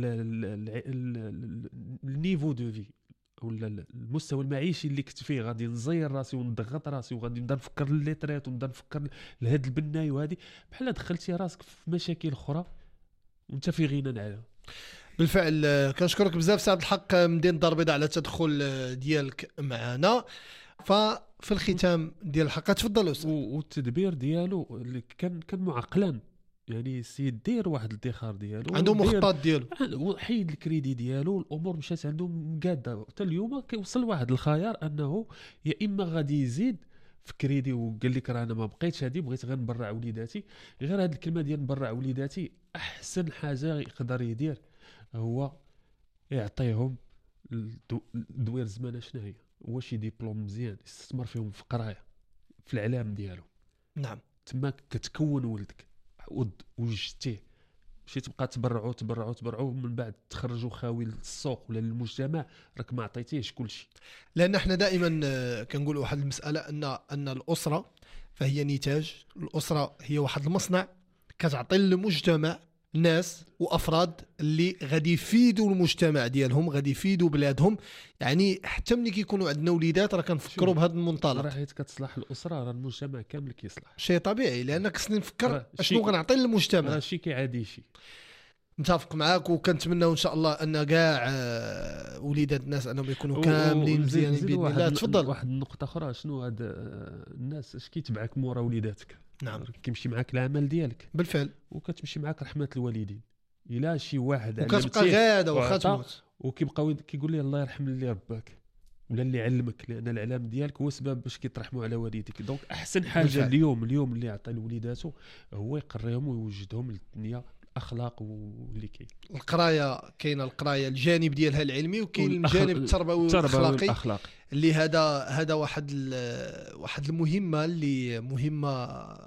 Speaker 2: النيفو دو في ولا المستوى المعيشي اللي كنت فيه غادي نزير راسي ونضغط راسي وغادي نبدا نفكر للتريت ونبدا نفكر لهاد البناي وهذه بحال دخلتي راسك في مشاكل اخرى وانت في غنى عنها.
Speaker 1: بالفعل كنشكرك بزاف سعد الحق مدينة الدار البيضاء على التدخل ديالك معنا. ففي الختام ديال الحلقه تفضلوا
Speaker 2: والتدبير ديالو اللي كان معقلا. يعني السيد دير واحد الادخار ديالو
Speaker 1: عنده مخطط ديالو
Speaker 2: حيد الكريدي ديالو الامور مشات عنده مقاده. حتى اليوم كيوصل واحد الخيار انه يا اما غادي يزيد في كريدي وقال لك راه انا ما بقيتش هذه بغيت غير نبرع وليداتي. غير هذه الكلمه ديال نبرع وليداتي احسن حاجه يقدر يدير هو يعطيهم الدوير زمانه شنو هي هو شي ديبلوم مزيان يستثمر فيهم في قرايه في العلام ديالو.
Speaker 1: نعم
Speaker 2: تما كتكون ولدك وجدتيه ماشي تبقى تبرعوا من بعد تخرجوا خاوي للسوق ولا للمجتمع راك ما عطيتيهش كل شيء.
Speaker 1: لان احنا دائما كنقولوا واحد المساله ان الاسره فهي نتاج. الاسره هي واحد المصنع كتعطي للمجتمع ناس وافراد اللي غادي يفيدوا المجتمع ديالهم غادي يفيدوا بلادهم. يعني حتى ملي كيكونوا عندنا وليدات راه كنفكروا بهذا المنطلق.
Speaker 2: راه حيت كتصلح الاسره راه المجتمع كامل كيصلح.
Speaker 1: شيء طبيعي لانك خصني نفكر شنو غنعطي للمجتمع.
Speaker 2: راه شي كيعادي شي.
Speaker 1: متفق معاك وكنتمناو ان شاء الله ان كاع وليدات الناس انهم يكونوا كاملين مزيانين باذن الله. تفضل.
Speaker 2: واحد النقطه اخرى شنو هاد الناس اش كيتبعك مورا وليداتك.
Speaker 1: نعم
Speaker 2: كيمشي معاك العمل ديالك
Speaker 1: بالفعل
Speaker 2: وكتمشي معاك رحمه الوالدين. الا شي واحد
Speaker 1: وكتبقى غاده واخا تموت
Speaker 2: وكيبقاو كيقول لي الله يرحم اللي رباك ولا اللي علمك لان العلام ديالك هو سبب باش كيطرحموا على والديك. دونك احسن حاجه بالفعل. اليوم اللي يعطي لوليداتو هو يقريهم ويوجدهم للدنيا الاخلاق واللي كاين.
Speaker 1: القرايه كاينه القرايه الجانب ديالها العلمي وكاين الجانب التربوي والاخلاقي اللي هذا واحد المهمه اللي مهمه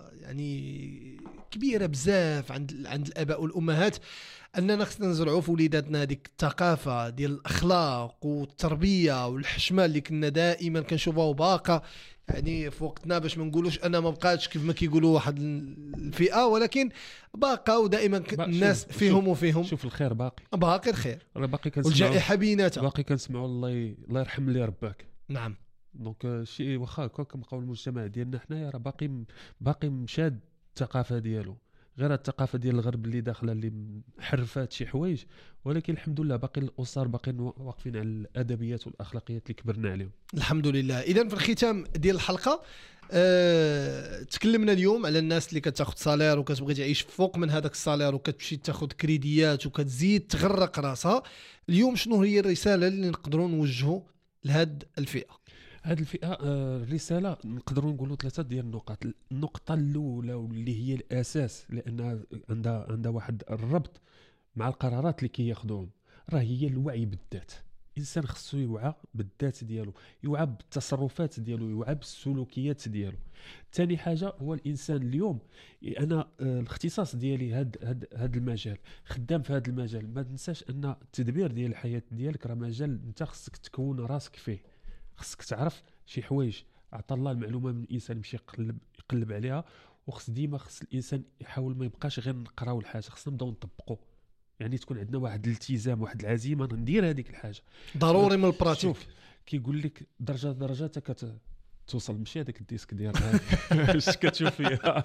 Speaker 1: يعني كبيره بزاف عند الاباء والامهات اننا خصنا نزرعوا في وليداتنا هذيك الثقافه ديال الاخلاق والتربيه والحشمه اللي كنا دائما كنشوفوها باقه يعني في وقتنا باش ما نقولوش انا ما بقاتش كيف ما كيقولوا واحد الفئه ولكن باقه ودائما الناس فيهم وفيهم.
Speaker 2: شوف الخير
Speaker 1: باقي الخير
Speaker 2: باقي كنسمعوا
Speaker 1: والجائحه بيناتها
Speaker 2: باقي كنسمعوا الله يرحم اللي رباك.
Speaker 1: نعم
Speaker 2: دونك شي واخا كنبقاو المجتمع ديالنا حنايا راه باقي مشاد الثقافه ديالو غير الثقافه ديال الغرب اللي داخله اللي حرفات شي حوايج، ولكن الحمد لله باقي الاسر باقيين واقفين على الادبيات والاخلاقيات اللي كبرنا عليهم
Speaker 1: الحمد لله. اذا في الختام ديال الحلقه تكلمنا اليوم على الناس اللي كتاخذ صالير وكتبغي تعيش فوق من هذاك الصالير وكتمشي تاخذ كريديات وكتزيد تغرق راسها. اليوم شنو هي الرساله اللي نقدروا نوجهوا لهاد الفئه؟
Speaker 2: هذه الفئه الرساله نقدروا نقولوا 3 ديال النقط. النقطه الاولى واللي هي الاساس لانها عندها واحد الربط مع القرارات اللي كياخذوهم، راه هي الوعي بالذات. الانسان خصو يوعى بالذات ديالو، يوعى بالتصرفات ديالو، يوعى بالسلوكيات ديالو. ثاني حاجه هو الانسان اليوم، انا الاختصاص ديالي هذا المجال، خدام في هذا المجال. ما تنساش ان التدبير ديال الحياه ديالك راه مجال انت خصك تكون راسك فيه، خصك تعرف شي حوايج عطى الله المعلومه من الانسان يمشي يقلب عليها. وخص ديما الانسان يحاول ما يبقاش غير نقراو الحاجه، خصنا نبداو نطبقوا، يعني تكون عندنا واحد الالتزام، واحد العزيمه ندير هذيك الحاجه ضروري من البراتيك. شوف كيقول لك درجه توصل ماشي هذاك الديسك ديالها اش كتشوف فيها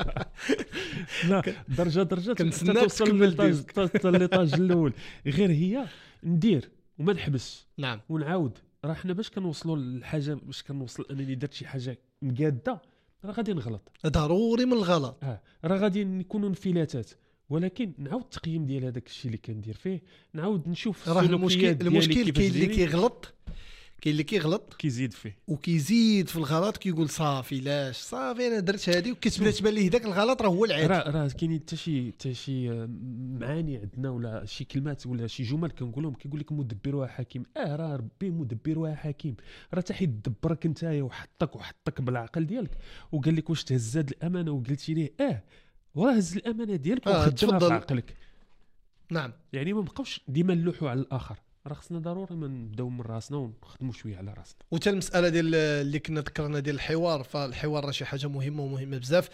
Speaker 2: لا درجه توصل للطاج الاول، غير هي ندير وما نحبس.
Speaker 1: نعم.
Speaker 2: ونعاود راه حنا باش كنوصلوا للحاجه، باش كنوصل انني درت شي حاجه مقاده راه غادي نغلط، ضروري من الغلط راه غادي نكونوا انفلاتات، ولكن نعاود التقييم ديال هذاك الشيء اللي كندير فيه، نعاود نشوف
Speaker 1: راه المشكل كاين اللي كيغلط، كاين اللي كيغلط
Speaker 2: كيزيد فيه
Speaker 1: وكيزيد في الغلط، كيقول صافي لاش صافي انا درت هذه، وكتبدا تبان ليه داك الغلط راه هو العيب.
Speaker 2: راه كاينين حتى شي معاني عندنا ولا شي كلمات ولا شي جمل كنقولهم، كيقول لك مدبرها حكيم. راه ربي مدبرها حكيم، راه حتى حيت دبرك نتايا وحطك بالعقل ديالك وقال لك واش تهز هاد الامانه وقلتي ليه وراه هز الامانه ديالك وخدمها في عقلك.
Speaker 1: نعم.
Speaker 2: يعني ما نبقاوش ديما نلوحوا على الاخر، راه خصنا ضروري ما نبداو من راسنا ونخدموا شويه على راسنا.
Speaker 1: وتا المساله ديال اللي كنا ذكرنا ديال الحوار، فالحوار راه شي حاجه مهمه ومهمه بزاف.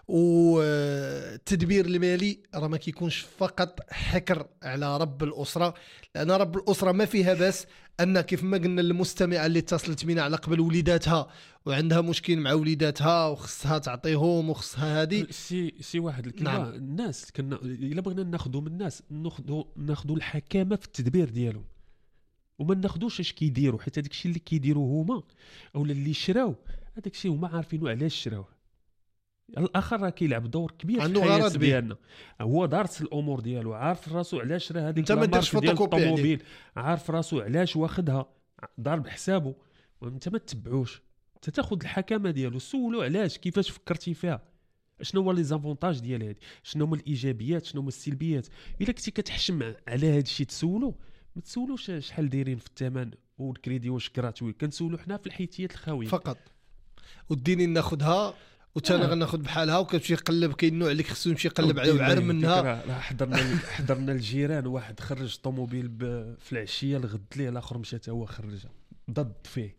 Speaker 1: والتدبير المالي راه ما كيكونش فقط حكر على رب الاسره، لان رب الاسره ما فيها بس ان كيف ما قلنا المستمعه اللي اتصلت بينا على قبل وليداتها وعندها مشكل مع وليداتها وخصها تعطيهم وخصها هذه
Speaker 2: سي واحد الكلمه. نعم. الناس كنا الا بغينا ناخذوا من الناس ناخذوا الحكامه في التدبير ديالهم وما ناخذوش اش كيديروا، حيت هذاك الشيء اللي كيديروه هما اولا اللي شراو هذاك الشيء هما عارفينه علاش شراوه. الاخر راه كيلعب دور كبير في الحياه ديالنا، هو دارس الامور ديالو، عارف راسو علاش راه هذيك الماركه ديال الطوموبيل، عارف راسو علاش واخدها، دار بحسابه. وانت ما تتبعوش، انت تاخذ الحكامه ديالو، سولو علاش كيفاش فكرتي فيها، شنو هو لي زافونتاج ديال هذه، شنو هما الايجابيات، شنو هما السلبيات. الا كنتي كتحشم على هذا الشيء تسولو، ما تسولوش شحال دايرين في الثمن والكريدي واش كراتوي، كنسولو حنا في الحيتيات الخاويه فقط.
Speaker 1: وديني ناخذها وتانا غناخذ بحالها، وكتمشي يقلب، كاين نوع اللي خصو يمشي يقلب عليه وعر منها.
Speaker 2: راه حضرنا الجيران، واحد خرج طوموبيل في العشيه الغد ليه، الاخر مشى حتى هو خرجها ضد فيه.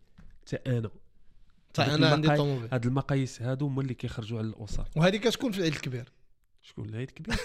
Speaker 2: حتى انا
Speaker 1: عندي طوموبيل.
Speaker 2: هاد المقاييس هادو هما اللي كيخرجوا على الاسر،
Speaker 1: وهذه كتكون في العيد الكبير.
Speaker 2: شكون العيد الكبير؟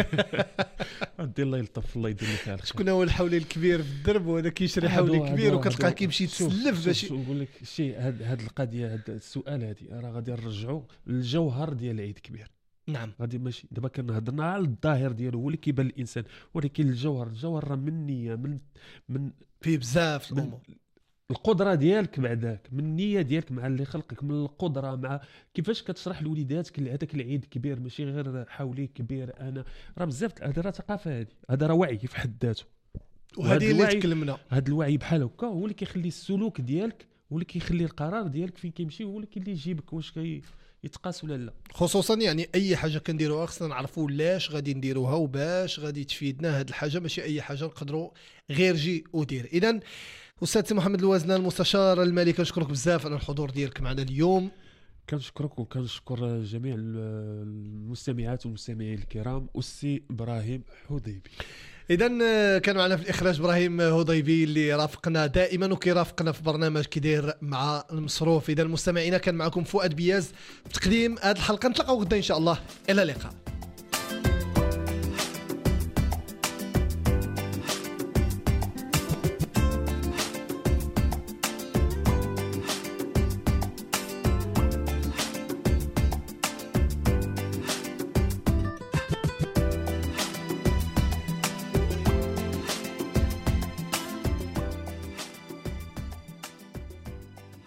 Speaker 2: ودي الله يلطف، الله يدير لك الخير.
Speaker 1: شكون هو الحولي الكبير في الدرب وهذا كيشري حولي كبير وكتلقاه كيمشي يتسلف باش
Speaker 2: نقول لك شيء. هاد القضيه، هاد السؤال هادي راه غادي نرجعوا للجوهر ديال العيد الكبير.
Speaker 1: نعم.
Speaker 2: غادي ماشي دابا كنهضرنا على الظاهر ديالو هو اللي كيبان الانسان، ولكن الجوهر راه من النيه، من
Speaker 1: فيه بزاف الامور،
Speaker 2: القدره ديالك بعداك، من النيه ديالك مع اللي خلقك، من القدره مع كيفاش كتشرح لوليداتك هذاك العيد كبير ماشي غير حولي كبير. انا راه بزاف هذا راه ثقافه، هذا راه وعي في حد ذاته،
Speaker 1: وهذه اللي تكلمنا.
Speaker 2: هذا الوعي بحال هكا هو اللي كيخلي السلوك ديالك، هو اللي كيخلي القرار ديالك فين كيمشي، هو اللي يجيبك واش يتقاس ولا لا.
Speaker 1: خصوصا يعني اي حاجه كنديروها خصنا نعرفوا لاش غادي نديروها وباش غادي تفيدنا هذه الحاجه، ماشي اي حاجه نقدروا غير جي ودير. اذا استاذ محمد الوازنان المستشار المالي، كنشكرك بزاف على الحضور ديالك معنا اليوم.
Speaker 2: كنشكرك وكنشكر جميع المستمعات والمستمعين الكرام، والسي ابراهيم حضيبي.
Speaker 1: اذا كان معنا في الاخراج ابراهيم هضيبي اللي رافقنا دائما وكيرافقنا في برنامج كيدير مع المصروف. اذا مستمعينا كان معكم فؤاد بياز في تقديم هذه الحلقه، نتلاقاو غدا ان شاء الله، الى اللقاء.